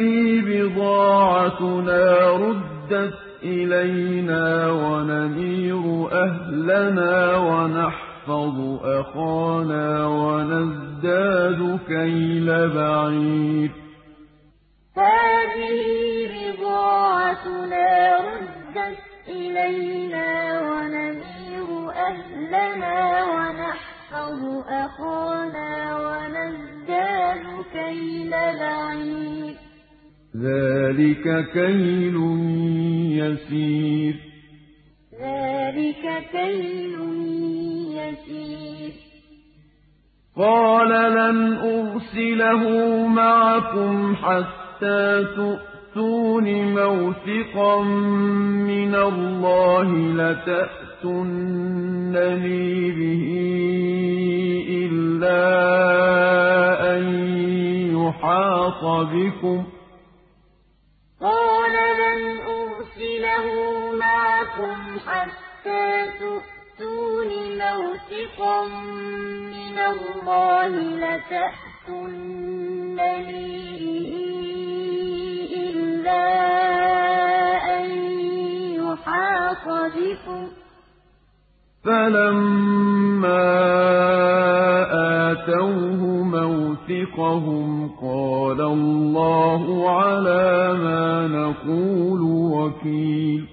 A: بضاعتنا ردت إلينا ونمير أهلنا ونحفظ أخانا ونزداد كيل بعير
B: هذه بضاعتنا ردت إلينا ونمير أهلنا ونحفظ أخانا ونزداد كيل بعير
A: ذلك كيل يسير
B: ذلك كيل يسير
A: قال لن أرسله معكم حتى تؤتون موثقا من الله لتأتونني به إلا أن يحاط بكم
B: قال لن أرسله معكم حتى تؤتون موثقا من الله لتأتونني به إلا أن يحاط بكم
A: فلما آتوه موثقهم قال الله على ما نقول وكيل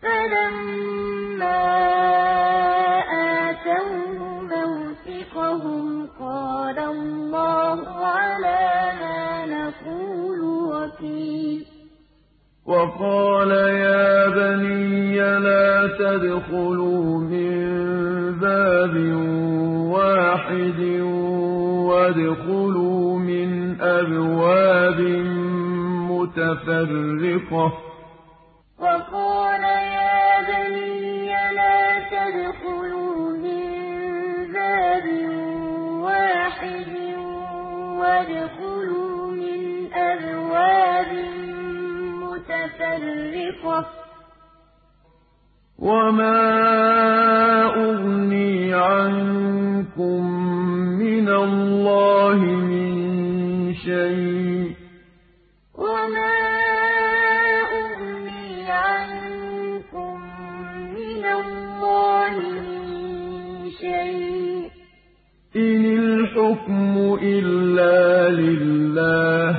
B: فلما آتوه موثقهم قال الله على ما نقول وكيل
A: وقال يا بني لا تدخلوا من باب واحد وادخلوا من أبواب متفرقة
B: وقال يا بني لا تدخلوا من باب واحد وادخلوا من أبواب متفرقة
A: وما أغني عنكم من الله من شيء
B: وما أغني عنكم من الله من شيء
A: إن الحكم إلا لله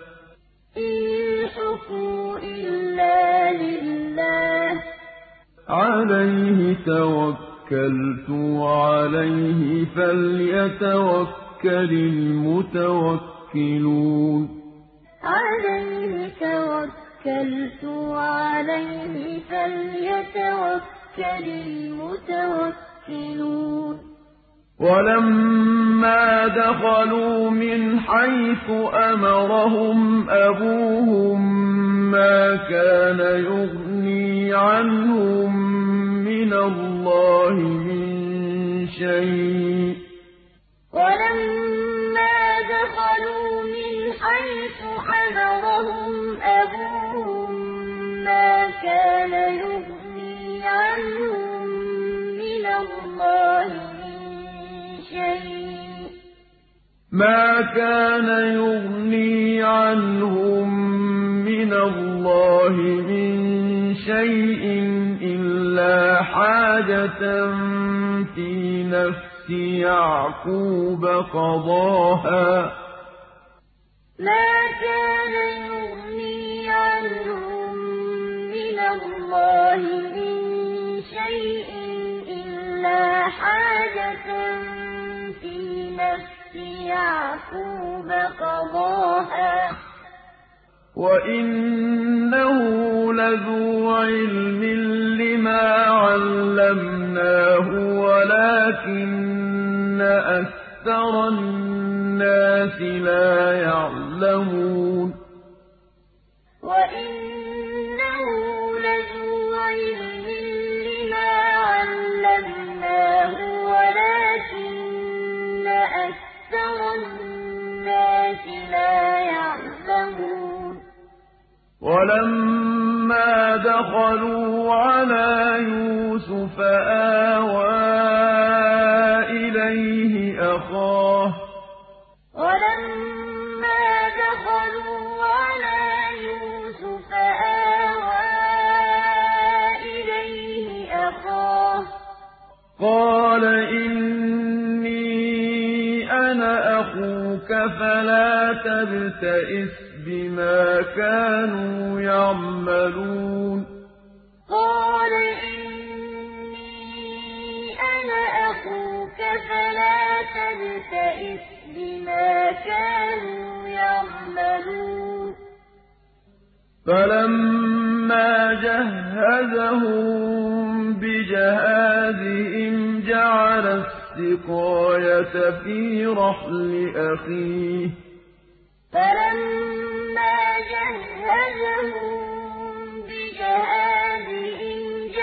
A: عليه توكلت وعليه فليتوكل المتوكلون
B: عليه توكلت وعليه فليتوكل المتوكلون
A: ولما دخلوا من حيث أمرهم أبوهم ما كان يغني عنهم من الله من شيء
B: ولما دخلوا من حيث أمرهم أبوهم ما كان يغني عنهم من الله
A: ما كان يغني عنهم من الله من شيء إلا حاجة في نفس يعقوب قضاها
B: ما كان يغني عنهم من الله من شيء إلا حاجة في نفس يعقوب قضاها
A: وَإِنَّهُ لَذُو عِلْمٍ لِّمَا عَلَّمْنَاهُ وَلَٰكِنَّ أَكْثَرَ النَّاسِ لَا يَعْلَمُونَ
B: وَإِنَّهُ لَذُو عِلْمٍ لِّمَا عَلَّمْنَاهُ وَلَٰكِنَّ أَكْثَرَ النَّاسِ لَا يَعْلَمُونَ
A: وَلَمَّا دَخَلُوا عَلَىٰ يُوسُفَ آوَىٰ إِلَيْهِ أَخَاهُ
B: وَلَمَّا دَخَلُوا عَلَىٰ يُوسُفَ آوَىٰ إِلَيْهِ أَخَاهُ
A: قَالَ إِنِّي أَنَا أَخُوكَ فَلَا تَبْتَئِسْ بِمَا كَانُوا يَعْمَلُونَ
B: قَالَ إِنِّي أَنَا أَخُوكَ فَلَا تَبْتَئِسْ بِمَا كَانُوا يَعْمَلُونَ
A: فَلَمَّا جَهَّزَهُم بِجَهَازِهِمْ جَعَلَ السِّقَايَةَ فِي رَحْلِ أَخِيهِ
B: فَلَمَّا جَهَّزَهُم بِجَهَازِهِمْ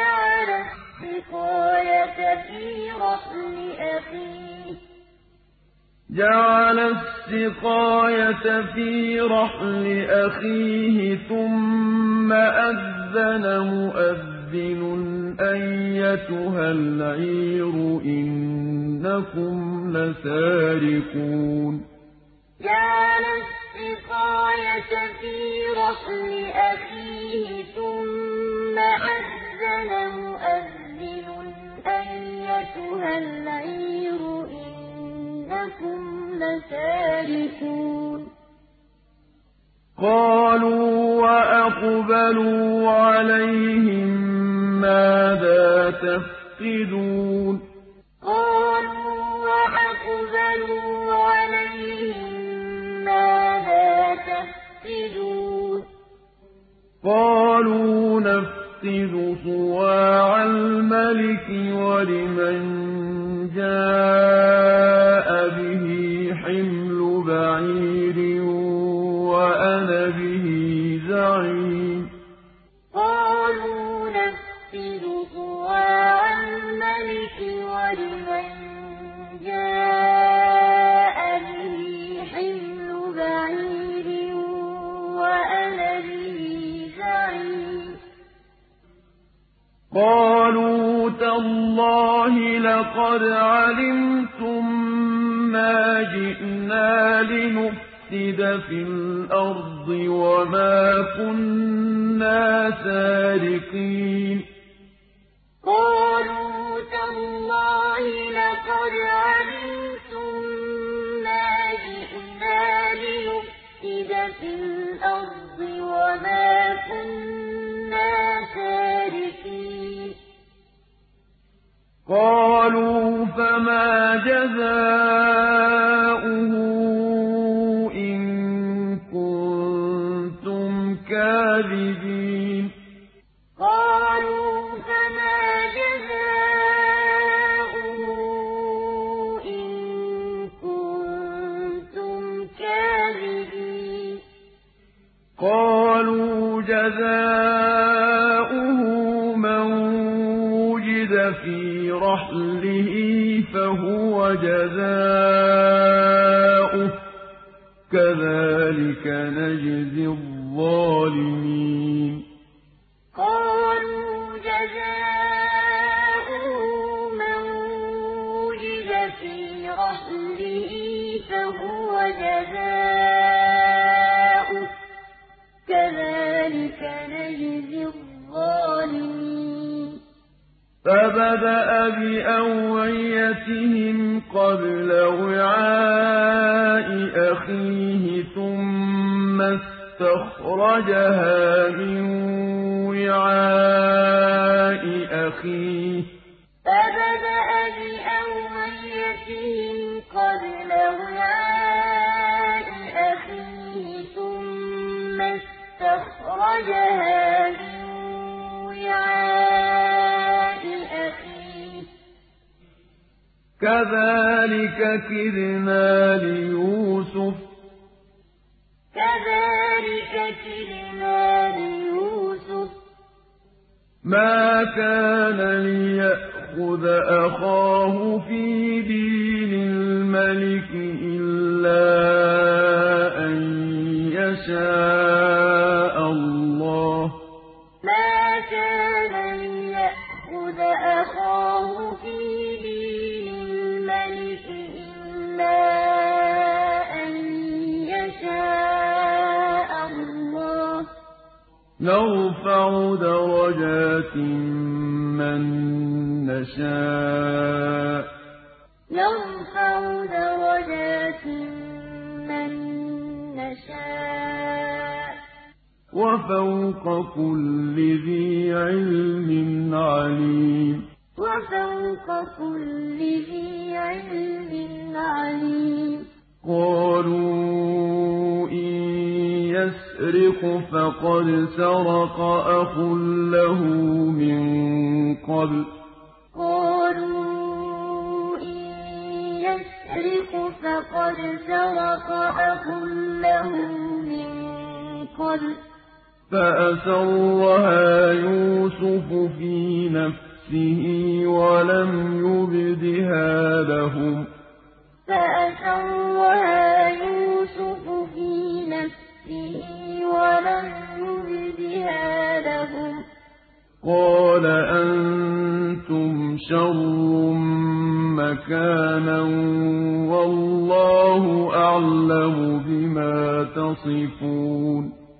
A: جَعَلَ السِّقَايَةَ فِي رَحْلِ أَخِيهِ ثُمَّ أَذَّنَ مُؤَذِّنٌ أَيَّتُهَا الْعِيرُ إِنَّكُمْ لَسَارِقُونَ
B: جَعَلَ السِّقَايَةَ فِي رَحْلِ أَخِيهِ ثُمَّ أَذَّنَ مُؤَذِّنٌ أَيَّتُهَا الْعِيرُ إِنَّكُمْ لَسَارِقُونَ
A: قَالُوا وَأَقْبَلُوا عَلَيْهِم مَّاذَا تَفْقِدُونَ
B: قَالُوا وَأَقْبَلُوا عَلَيْهِم مَّاذَا تَفْقِدُونَ
A: قَالُوا نَفْقِدُ صُوَاعَ الْمَلِكِ وَلِمَن جَاءَ بِهِ حِمْلُ بَعِيرٍ وَأَنَا بِهِ زَعِيمٌ
B: قَالُوا نَفْقِدُ صُوَاعَ الْمَلِكِ وَلِمَن جَاءَ بِهِ حِمْلُ بَعِيرٍ وَأَنَا بِهِ زَعِيمٌ
A: قَالُوا تَاللَّهِ لَقَدْ عَلِمْتُم مَّا جِئْنَا لِنُفْسِدَ فِي الْأَرْضِ وَمَا كُنَّا سَارِقِينَ
B: قَالُوا تَاللَّهِ لَقَدْ عَلِمْتُم مَّا جِئْنَا لِنُفْسِدَ فِي الْأَرْضِ وَمَا كُنَّا سَارِقِينَ
A: قَالُوا فَمَا جَزَاؤُهُ إِن كُنتُمْ كَاذِبِينَ
B: قَالُوا فَمَا جَزَاؤُهُ إِن كُنتُمْ كَاذِبِينَ
A: قَالُوا جَزَاؤُهُ مَن وُجِدَ فِي رَحْلِهِ فَهُوَ جَزَاؤُهُ ۚ كَذَٰلِكَ نَجْزِي الظَّالِمِينَ
B: قَالُوا جَزَاؤُهُ مَن وُجِدَ فِي رَحْلِهِ فَهُوَ جَزَاؤُهُ ۚ كَذَٰلِكَ نَجْزِي الظَّالِمِينَ
A: فَبَدَأَ بِأَوْعِيَتِهِمْ قَبْلَ وِعَاءِ أَخِيهِ ثُمَّ اسْتَخْرَجَهَا مِن وِعَاءِ أَخِيهِ
B: فَبَدَأَ بِأَوْعِيَتِهِمْ قَبْلَ وِعَاءِ أَخِيهِ ثُمَّ
A: كذلك كدنا ليوسف ما كان ليأخذ أخاه في دين الملك إلا أن يشاء الله نرفع درجات من نشاء وفوق كل ذي علم عليم قالوا إن يسرق فقد سرق أخ له من قبل فأسرها يوسف في نفسه ولم يبدها لهم قال أنتم شر مكانا والله أعلم بما تصفون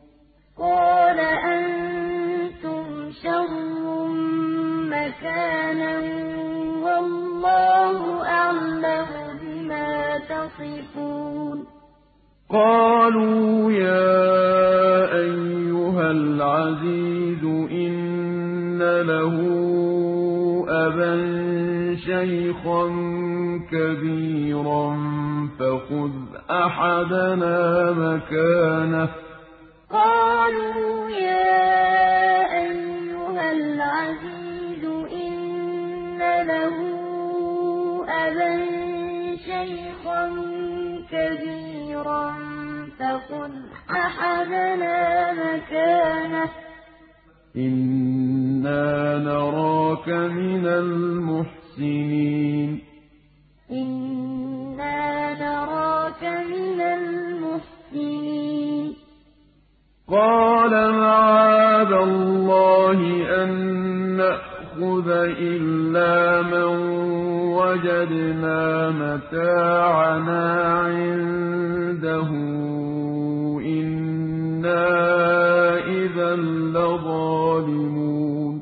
A: قالوا يا أيها العزيز إن له أبا شيخا كبيرا فخذ أحدنا مكانه إنا نراك من المحسنين قال معاذ الله أن نأخذ إلا من وجدنا متاعنا عنده إنا إذا لظالمون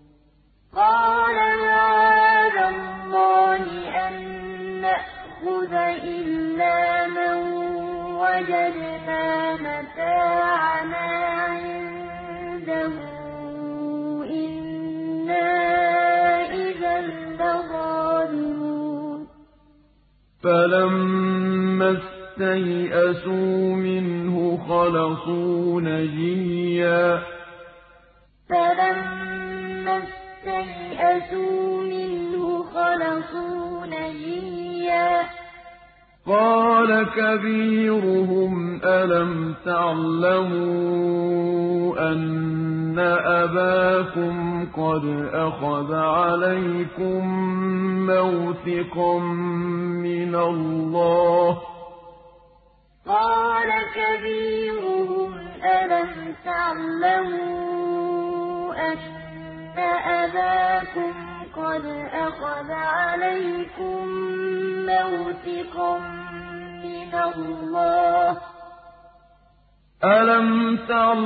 A: فلما استيئسوا منه خلصوا نجيا قال كبيرهم ألم تعلموا أن أباكم قد أخذ عليكم موثقا من الله ألم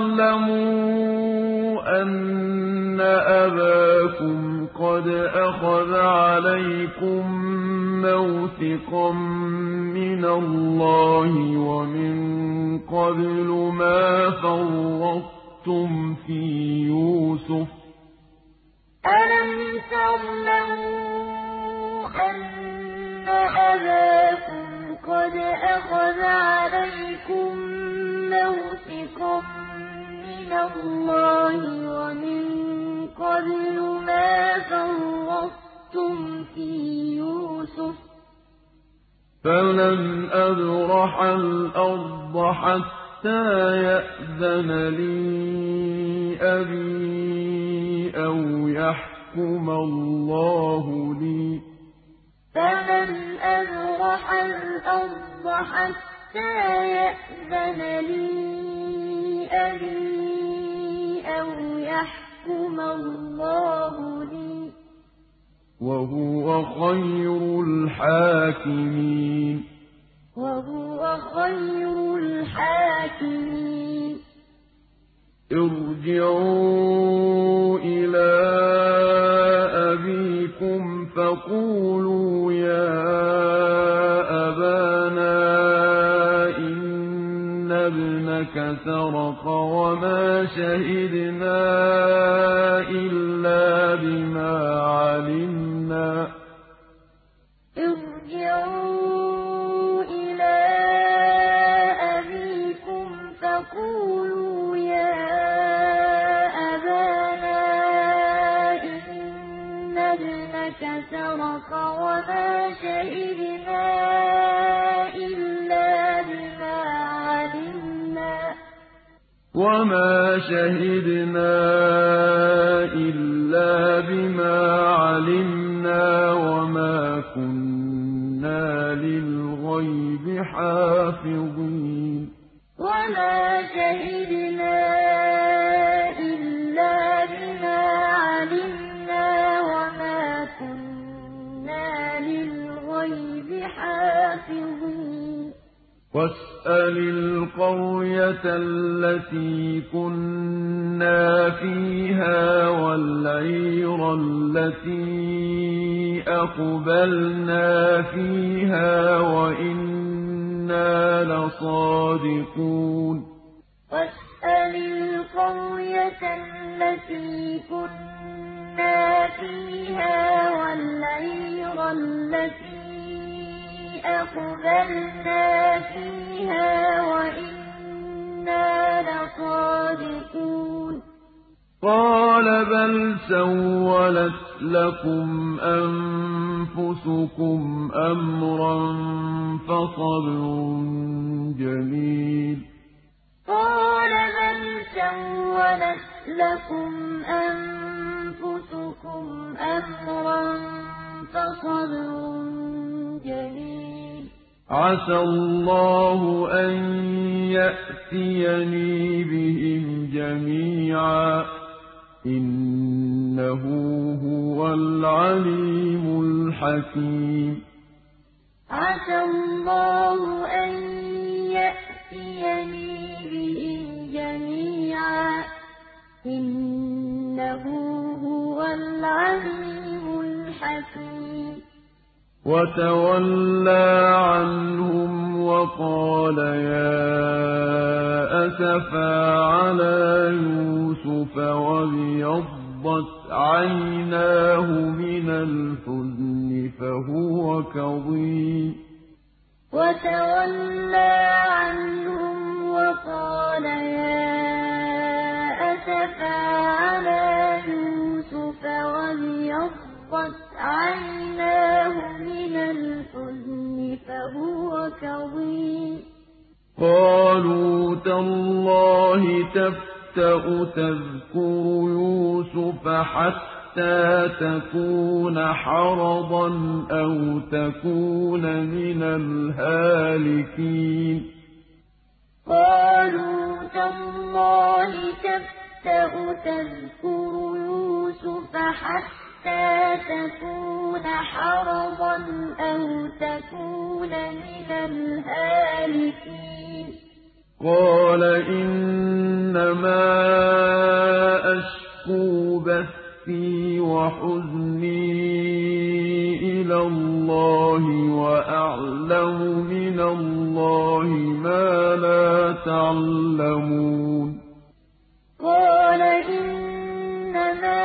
A: تعلموا أن أباكم قد أخذ عليكم موثقا من الله ومن قبل ما فرطتم في يوسف
B: ألم تعلموا أن أباكم قد أخذ عليكم موثقا من الله ومن قبل ما فرطتم في يوسف
A: فلن أبرح الأرض حتى يأذن لي أبي أو يحكم الله لي
B: فلن أبرح الأرض حتى يأذن لي أبي أو يحكم الله لي
A: وهو خير الحاكمين
B: وهو خير الحاكمين
A: ارجعوا إلى أبيكم فقولوا يا أبانا إن ابنك سرق وما شهدنا إلا بما علمنا
B: ارجعوا إلى أبيكم فقولوا يا أبانا إن ابنك سرق
A: وما شهدنا إلا بما علمنا وما كنا للغيب حافظين
B: وما شهدنا إلا بما علمنا وما كنا للغيب حافظين
A: واسأل القرية التي كنا فيها والعير التي أقبلنا فيها وإنا لصادقون
B: واسأل القرية التي كنا فيها والعير التي أقبلنا فيها وإنا لصادقون
A: قال بل سولت لكم أنفسكم أمرا فصبر جميل
B: قال بل سولت لكم أنفسكم أمرا فصبر جميل
A: عسى الله أن يأتيني بهم جميعا إنه هو العليم الحكيم
B: عسى الله أن يأتيني بهم جميعا إنه هو العليم الحكيم
A: وتولى عنهم وقال يا أسفا على يوسف وابيضت عيناه من الحزن فهو كظيم
B: وتولى عنهم وقال يا أسفا على يوسف وابيضت عيناه من الحزن فهو كظيم
A: قالوا تالله تفتأ تذكر يوسف حتى تكون حرضا أو تكون من الهالكين
B: قالوا تالله تفتأ تذكر يوسف حتى تكون حرضا أو تكون من الهالكين
A: قال إنما أشكو بثي وحزني إلى الله وأعلم من الله ما لا تعلمون
B: قال إنما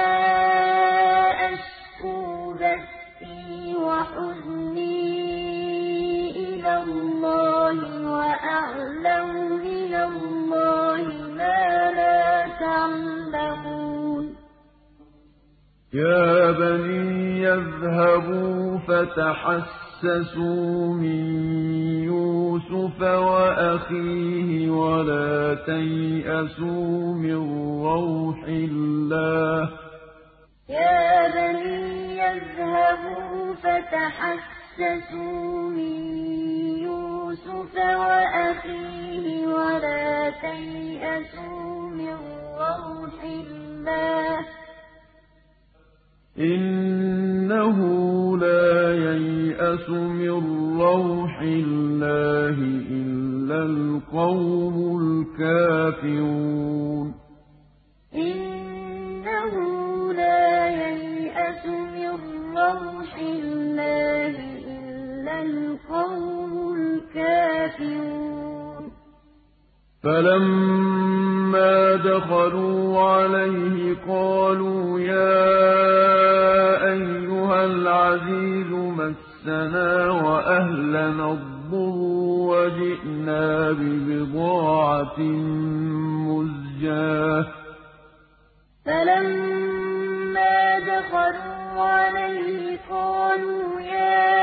B: أشكو بثي وحزني إلى الله وأعلم من الله ما لا تعلمون
A: يا بني يذهبوا فتحسسوا من يوسف وأخيه ولا تيأسوا من روح الله
B: يا بني يذهبوا فتحسسوا من يوسف وأخيه ولا تيأسوا من روح الله
A: إنه لا ييأس من روح الله إلا القوم الكافرون
B: إنه لا ييأس من روح الله إلا القوم الكافرون
A: فلما دخلوا عليه قالوا يا أيها العزيز مسنا وأهلنا الضر وجئنا ببضاعة مزجاة
B: فلما دخلوا عليه قالوا يا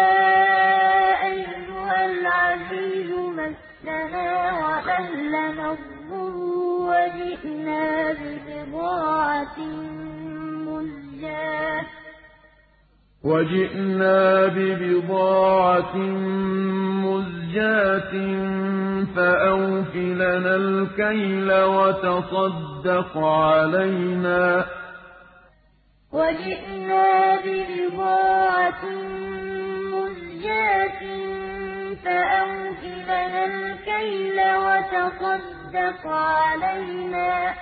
B: أيها العزيز مسنا وأهلنا الضر
A: وجئنا ببضاعة مزجاة فأوف لنا الكيل وتصدق علينا
B: وجئنا ببضاعة مزجاة فأوف لنا الكيل وتصدق علينا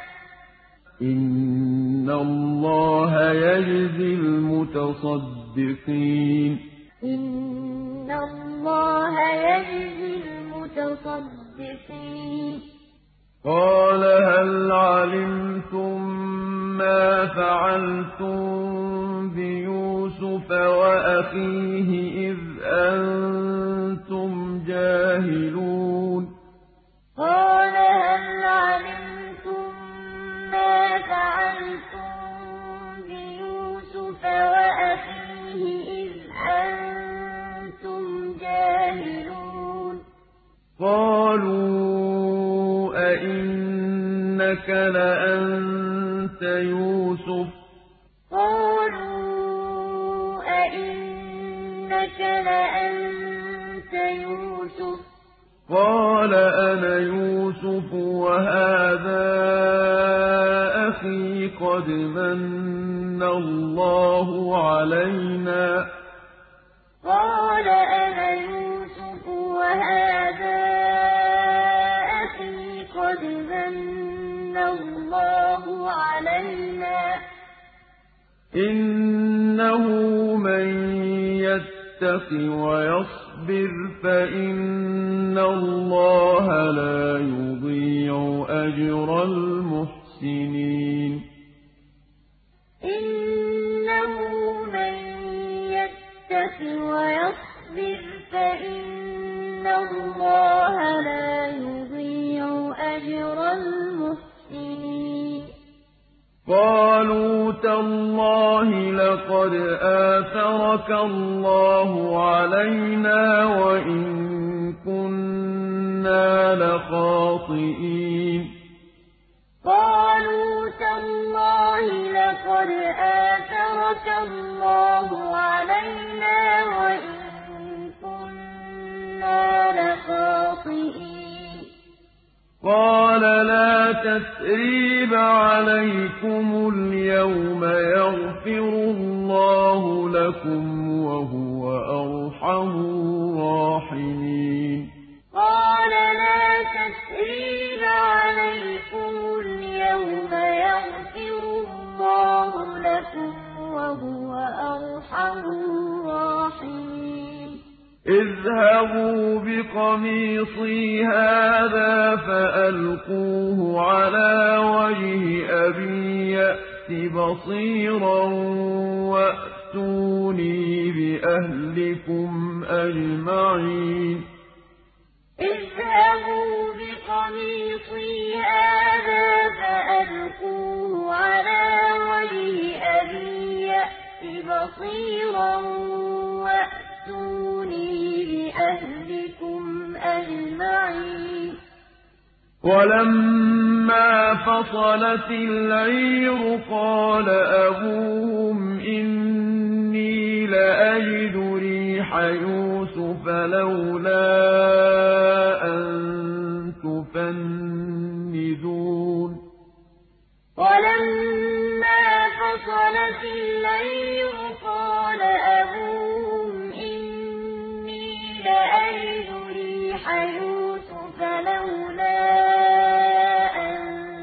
A: إن الله يجزي المتصدقين
B: إن الله يجزي المتصدقين
A: قال هل علمتم ما فعلتم بيوسف وأخيه إذ أنتم جاهلون
B: قال هل علمتم ما فعلتم بيوسف وأخيه إذ أنتم جاهلون
A: قالوا أئنك لأنت يوسف
B: قالوا أئنك لأنت يوسف
A: قال أنا يوسف وهذا أخي قد من الله علينا
B: قال أنا يوسف وهذا أخي قد من الله علينا
A: إنه من يتق ويصبر فإن الله لا يضيع أجر المحسنين
B: إنه من يتق ويصبر فإن الله لا يضيع أجر المحسنين
A: قالوا تالله لقد آثرك الله علينا وإن كنا لخاطئين
B: قالوا تالله لقد آثرك الله علينا وإن كنا لخاطئين
A: قال لا تثريب عليكم اليوم يغفر الله لكم وهو أرحم الراحمين
B: قال لا تثريب عليكم اليوم يغفر الله لكم وهو أرحم الراحمين
A: اذهبوا بقميصي هذا فألقوه على وجه أبي يأت بصيرا وأتوني بأهلكم أجمعين
B: اذهبوا بقميصي هذا فألقوه على وجه أبي بَصِيرًا وَأْتُونِي بِأَهْلِكُمْ أَجْمَعِينَ
A: وَلَمَّا فَصَلَتِ الْعِيرُ قَالَ أَبُوهُمْ إِنِّي لَأَجِدُ رِيحَ يُوسُفَ لَوْلَا أَن تُفَنِّدُونِ
B: وَلَمَّا فَصَلَتِ الْعِيرُ قَالَ أَبُوهُمْ إِنِّي لَأَجِدُ رِيحَ يُوسُفَ لَوْلَا أَن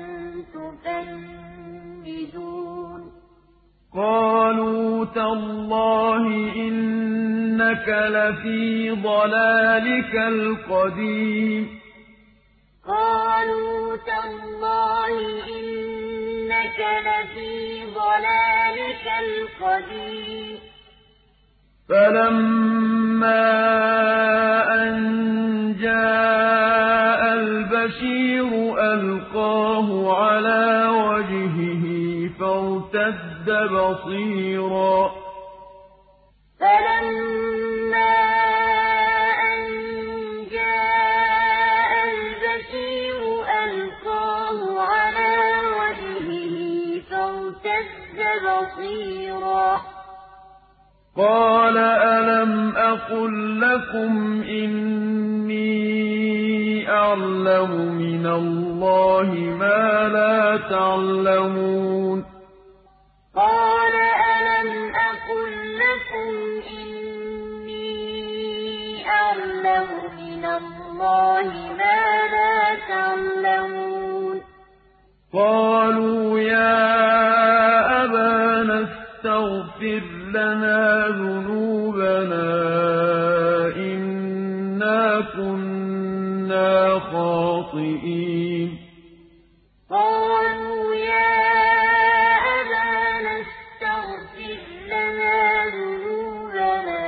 B: تُفَنِّدُونِ
A: قَالُوا تَاللَّهِ إِنَّكَ لَفِي ضَلَالِكَ الْقَدِيمِ
B: قَالُوا تَاللَّهِ إِنَّكَ لَفِي ضَلَالِكَ الْقَدِيمِ
A: فَلَمَّا أَن جَاءَ الْبَشِيرُ أَلْقَاهُ عَلَىٰ وَجْهِهِ فَارْتَدَّ بَصِيرًا
B: فَلَمَّا أَن جَاءَ الْبَشِيرُ أَلْقَاهُ عَلَىٰ وَجْهِهِ فَارْتَدَّ بَصِيرًا
A: قَالَ أَلَمْ أَقُل لَّكُمْ إِنِّي أَعْلَمُ مِنَ اللَّهِ مَا لَا تَعْلَمُونَ
B: قَالَ أَلَمْ أَقُل لَّكُمْ إِنِّي أَعْلَمُ مِنَ اللَّهِ مَا لَا تَعْلَمُونَ
A: قَالُوا يَا أَبَانَا اسْتَغْفِرْ لَنَا ذُنُوبَنَا إِنَّا كُنَّا خَاطِئِينَ
B: قَالُوا يَا أَبَانَا اسْتَغْفِرْ لَنَا ذُنُوبَنَا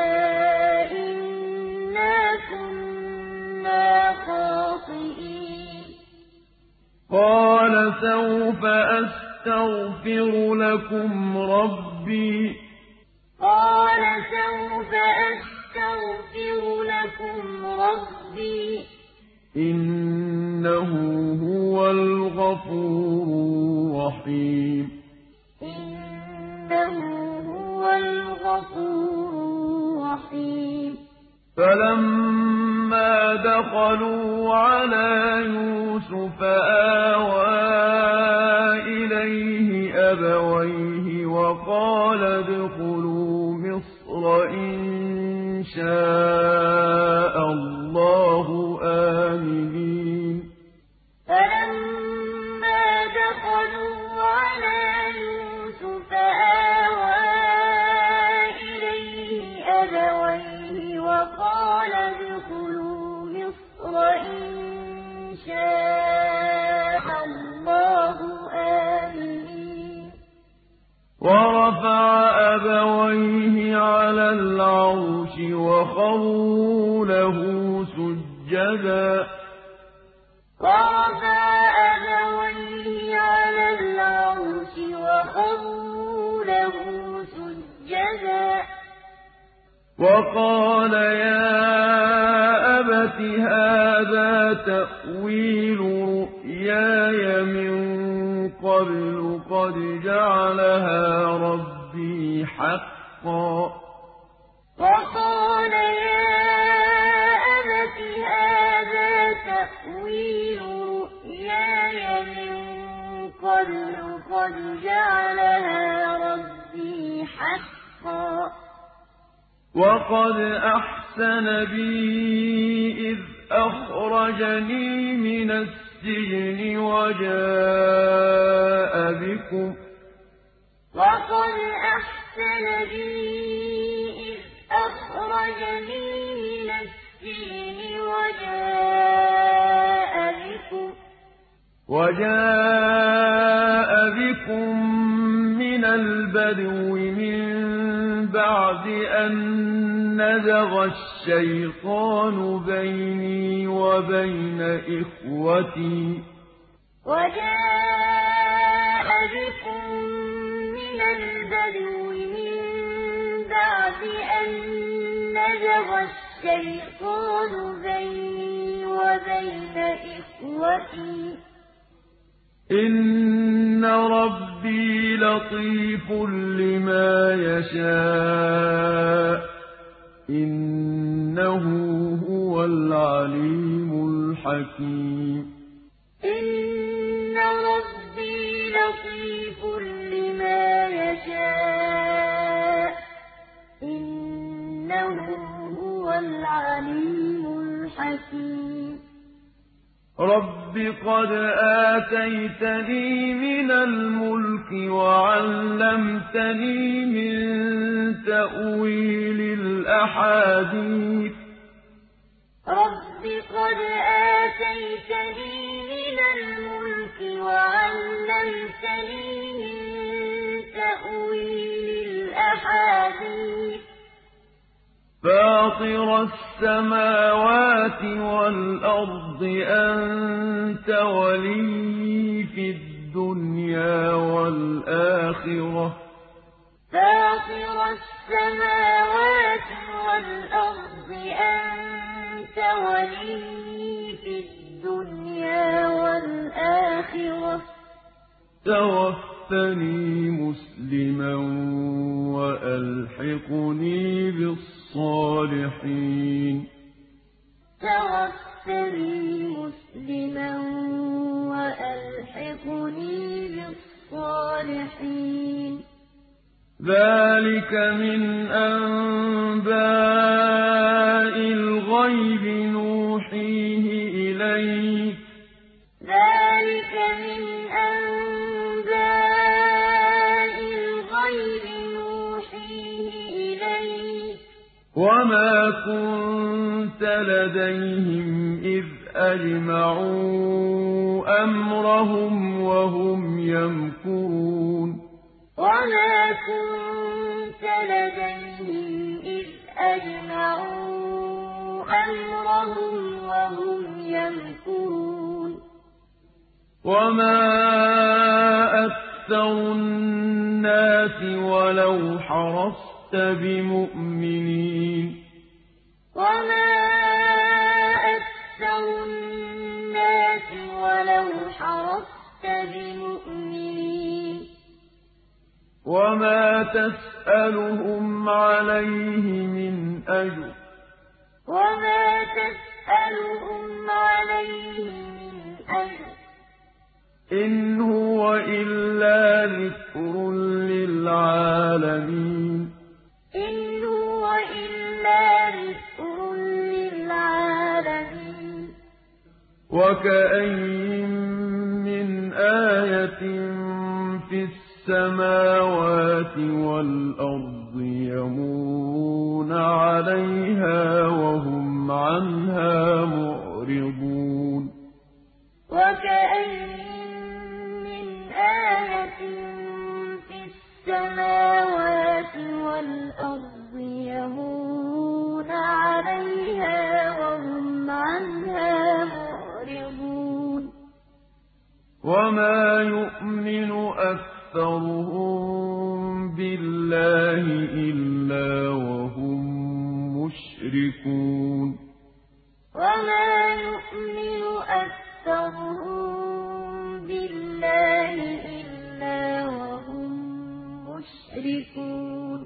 B: إِنَّا كُنَّا خَاطِئِينَ
A: قَالَ سَوْفَ أَسْتَغْفِرُ لَكُمْ رَبِّي
B: قَالَ سَوْفَ أَسْتَغْفِرُ لَكُمْ رَبِّي
A: إِنَّهُ هُوَ الْغَفُورُ الرَّحِيمُ
B: إِنَّهُ هُوَ الْغَفُورُ الرَّحِيمُ
A: فَلَمَّا دَخَلُوا عَلَىٰ يُوسُفَ آوَىٰ إِلَيْهِ أَبَوَيْهِ وَقَالَ ادْخُلُوا مِصْرَ إِن شَاءَ اللَّهُ آمِنِينَ
B: فَلَمَّا دَخَلُوا عَلَىٰ يُوسُفَ آوَىٰ إِلَيْهِ أَبَوَيْهِ وَقَالَ ادْخُلُوا مِصْرَ إِن شَاءَ اللَّهُ آمِنِينَ
A: وَرَفَعَ أَبَوَيْهِ عَلَى الْعَرْشِ وَخَرُّوا لَهُ سُجَّدًا
B: وَرَفَعَ أَبَوَيْهِ عَلَى الْعَرْشِ وَخَرُّوا لَهُ سُجَّدًا
A: وَقَالَ يَا أَبَتِ هَٰذَا تَأْوِيلُ رُؤْيَايَ مِن قَبْلُ قَدْ جَعَلَهَا رَبِّي حَقًّا
B: وَقَالَ يَا أَبَتِ هَٰذَا تَأْوِيلُ رُؤْيَايَ مِن قَبْلُ قَدْ جَعَلَهَا رَبِّي حَقًّا
A: وَقَدْ أَحْسَنَ بِي إِذْ أَخْرَجَنِي مِنَ السِّجْنِ
B: وَقَدْ أَحْسَنَ بِي إِذْ أَخْرَجَنِي مِنَ السِّجْنِ
A: وَجَاءَ بِكُم مِّنَ الْبَدْوِ مِن بَعْدِ أَن نَّزَغَ الشَّيْطَانُ بَيْنِي وَبَيْنَ إِخْوَتِي ۚ
B: وَجَاءَ بِكُم مِّنَ الْبَدْوِ مِن أن نزغ الشيطان بيني وبين إخوتي
A: إِنَّ رَبِّي لَطِيفٌ لِّمَا يَشَاءُ ۚ إِنَّهُ هُوَ الْعَلِيمُ الْحَكِيمُ
B: إِنَّ رَبِّي لَطِيفٌ لِّمَا يَشَاءُ ۚ إِنَّهُ هُوَ الْعَلِيمُ الْحَكِيمُ
A: رَبِّ قَدْ آتَيْتَنِي مِنَ الْمُلْكِ وَعَلَّمْتَنِي مِن تَأْوِيلِ الْأَحَادِيثِ
B: رَبِّ قَدْ آتَيْتَنِي مِنَ الْمُلْكِ وَعَلَّمْتَنِي مِن تَأْوِيلِ الْأَحَادِيثِ
A: فَاطِرَ السَّمَاوَاتِ وَالْأَرْضِ أَنتَ وَلِيِّي فِي الدُّنْيَا وَالْآخِرَةِ ۖ
B: فَاطِرَ السَّمَاوَاتِ وَالْأَرْضِ أَنتَ وَلِيِّي فِي الدُّنْيا وَالْآخِرَةِ ۖ
A: تَوَفَّنِي مُسْلِمًا وَأَلْحِقْنِي بِالصَّالِحِينَ
B: تَوَفَّنِي مُسْلِمًا وَأَلْحِقْنِي بِالصَّالِحِينَ
A: ذَٰلِكَ مِنْ أَنبَاءِ الْغَيْبِ نُوحِيهِ إِلَيْكَ ۚ
B: ذَٰلِكَ مِنْ أَنبَاءِ الْغَيْبِ نُوحِيهِ إِلَيْكَ ۚ
A: وَمَا كُنتَ لَدَيْهِمْ إِذْ أَجْمَعُوا أَمْرَهُمْ وَهُمْ يَمْكُرُونَ
B: وَمَا كُنتَ لَدَيْهِمْ إِذْ أَجْمَعُوا أَمْرَهُمْ وَهُمْ يَمْكُرُونَ
A: وَمَا أَكْثَرُ النَّاسِ وَلَوْ حَرَصْتَ بِمُؤْمِنِينَ
B: وَمَا أَكْثَرُ النَّاسِ وَلَوْ حَرَصْتَ بِمُؤْمِنِينَ
A: وَمَا تَسْأَلُهُمْ عَلَيْهِ مِنْ أَجْرٍ
B: وَمَا تَسْأَلُهُمْ عَلَيْهِ مِنْ أَجْرٍ
A: إِنْ هُوَ إِلَّا ذِكْرٌ لِّلْعَالَمِينَ
B: إِنْ هُوَ إِلَّا ذِكْرٌ لِّلْعَالَمِينَ
A: وَكَأَيِّن مِّنْ آيَةٍ فِي السَّمَاوَاتِ وَالْأَرْضِ يَمُرُّونَ عَلَيْهَا وَهُمْ عَنْهَا مُعْرِضُونَ
B: وَكَأَيِّن مِّنْ آيَةٍ فِي السَّمَاوَاتِ وَالْأَرْضِ يَمُرُّونَ عَلَيْهَا وَهُمْ عَنْهَا مُعْرِضُونَ
A: وَمَا يُؤْمِنُ أَكْثَرُهُم بِاللَّهِ إِلَّا وَهُم مُّشْرِكُونَ
B: وَمَا يُؤْمِنُ أَكْثَرُهُم بِاللَّهِ إِلَّا وَهُم مُّشْرِكُونَ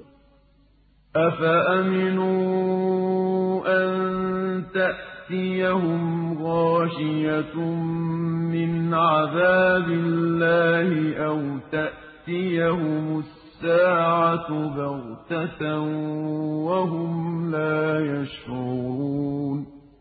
A: أَفَأَمِنُوا أَن تَأْتِيَهُمْ غَاشِيَةٌ مِّنْ عَذَابِ اللَّهِ أَوْ تَأْتِيَهُمُ السَّاعَةُ بَغْتَةً وَهُمْ لَا يَشْعُرُونَ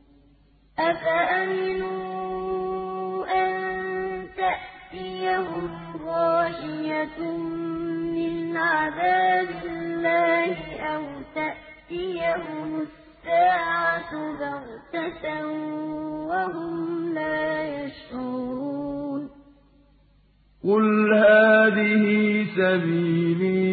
B: أَفَأَمِنُوا أَن تَأْتِيَهُمْ غَاشِيَةٌ مِّنْ عَذَابِ اللَّهِ أَوْ تَأْتِيَهُمُ السَّاعَةُ بَغْتَةً وَهُمْ لَا يَشْعُرُونَ
A: قُلْ هَٰذِهِ سَبِيلِي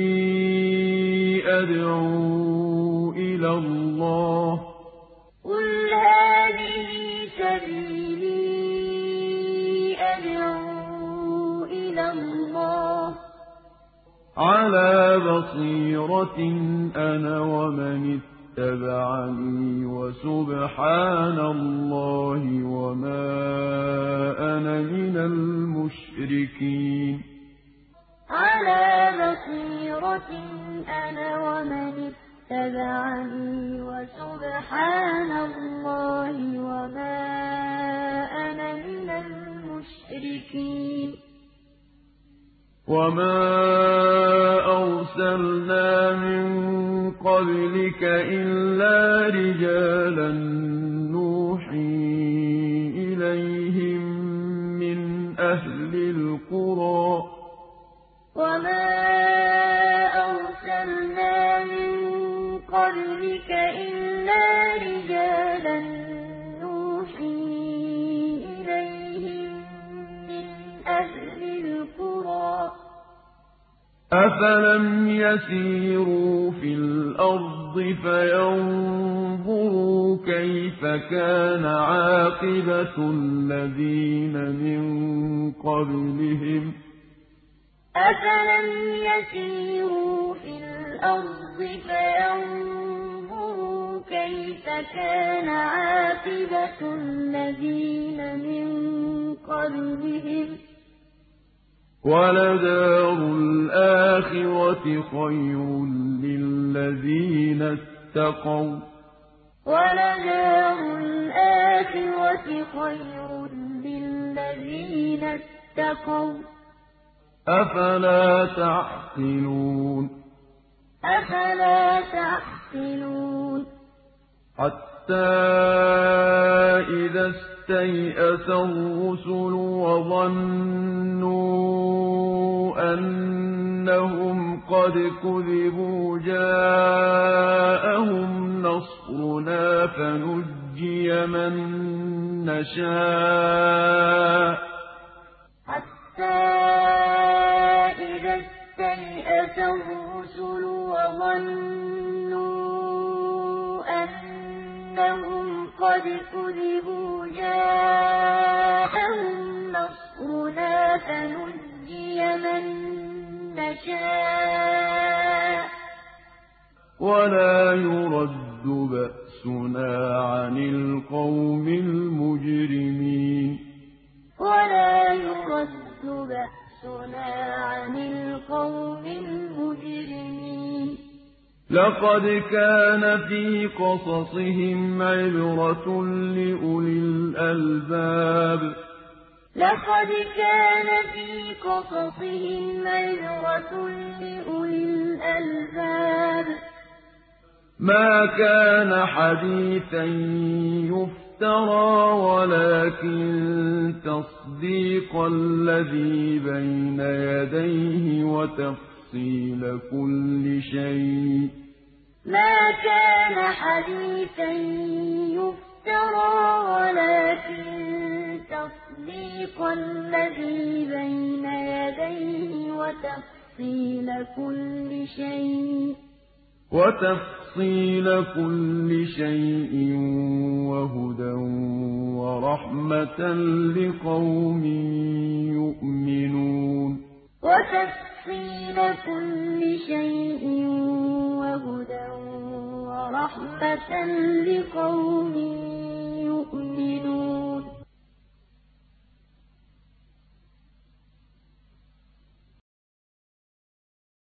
A: أَدْعُو إِلَى اللَّهِ
B: قُلْ هَٰذِهِ سَبِيلِي أَدْعُو إِلَى اللَّهِ
A: عَلَىٰ بَصِيرَةٍ أَنَا وَمَنِ اتَّبَعَنِي وَسُبْحَانَ اللَّهِ وَمَا أَنَا مِنَ الْمُشْرِكِينَ
B: عَلَىٰ بَصِيرَةٍ أَنَا وَمَنِ اتَّبَعَنِي وَسُبْحَانَ اللَّهِ وَمَا أَنَا مِنَ الْمُشْرِكِينَ
A: وَمَا أَرْسَلْنَا مِن قَبْلِكَ إِلَّا رِجَالًا نُّوحِي إِلَيْهِم مِّنْ أَهْلِ الْقُرَىٰ ۗ
B: وَمَا أَرْسَلْنَا مِن قَبْلِكَ إِلَّا رِجَالًا نُّوحِي إِلَيْهِم مِّنْ أَهْلِ الْقُرَىٰ ۗ
A: أَفَلَمْ يَسِيرُوا فِي الْأَرْضِ فَيَنظُرُوا كَيْفَ كَانَ عَاقِبَةُ الَّذِينَ مِن قَبْلِهِمْ ۚ
B: أَفَلَمْ يَسِيرُوا فِي الْأَرْضِ فَيَنظُرُوا كَيْفَ كَانَ عَاقِبَةُ الَّذِينَ مِن قَبْلِهِمْ ۚ
A: وَلَدَارُ الْآخِرَةِ خَيْرٌ لِّلَّذِينَ اتَّقَوا ۗ
B: وَلَدَارُ الْآخِرَةِ خَيْرٌ لِّلَّذِينَ اتَّقَوْا ۗ
A: أَفَلَا تَعْقِلُونَ
B: أَفَلَا تَعْقِلُونَ
A: حَتَّىٰ إِذَا اسْتَيْأَسَ الرُّسُلُ وَظَنُّوا أَنَّهُمْ قَدْ كُذِبُوا جَاءَهُمْ نَصْرُنَا فَنُجِّيَ مَن نَّشَاءُ ۖ
B: حَتَّىٰ إِذَا اسْتَيْأَسَ الرُّسُلُ وَظَنُّوا أَنَّهُمْ قَدْ كُذِبُوا جَاءَهُمْ نَصْرُنَا فَنُجِّيَ مَن نَّشَاءُ ۖ
A: وَلَا يُرَدُّ بَأْسُنَا عَنِ الْقَوْمِ الْمُجْرِمِينَ
B: وَلَا يُرَدُّ بَأْسُنَا عَنِ الْقَوْمِ الْمُجْرِمِينَ
A: لَقَدْ كَانَ فِي قَصَصِهِمْ عِبْرَةٌ لِّأُولِي الْأَلْبَابِ
B: لَقَدْ كَانَ فِي قَصَصِهِمْ عِبْرَةٌ لِّأُولِي الْأَلْبَابِ
A: مَا كَانَ حَدِيثًا يُفْتَرَىٰ وَلَٰكِن تَصْدِيقَ الَّذِي بَيْنَ يَدَيْهِ وَتَفْصِيلَ كُلِّ شَيْءٍ ۚ
B: مَا كَانَ حَدِيثًا يُفْتَرَىٰ وَلَٰكِن تَصْدِيقَ الَّذِي بَيْنَ يَدَيْهِ وَتَفْصِيلَ كُلِّ شَيْءٍ وَهُدًى وَرَحْمَةً لِّقَوْمٍ يُؤْمِنُونَ وَتَفْصِيلَ كُلِّ شَيْءٍ وَهُدًى وَرَحْمَةً لِّقَوْمٍ يُؤْمِنُونَ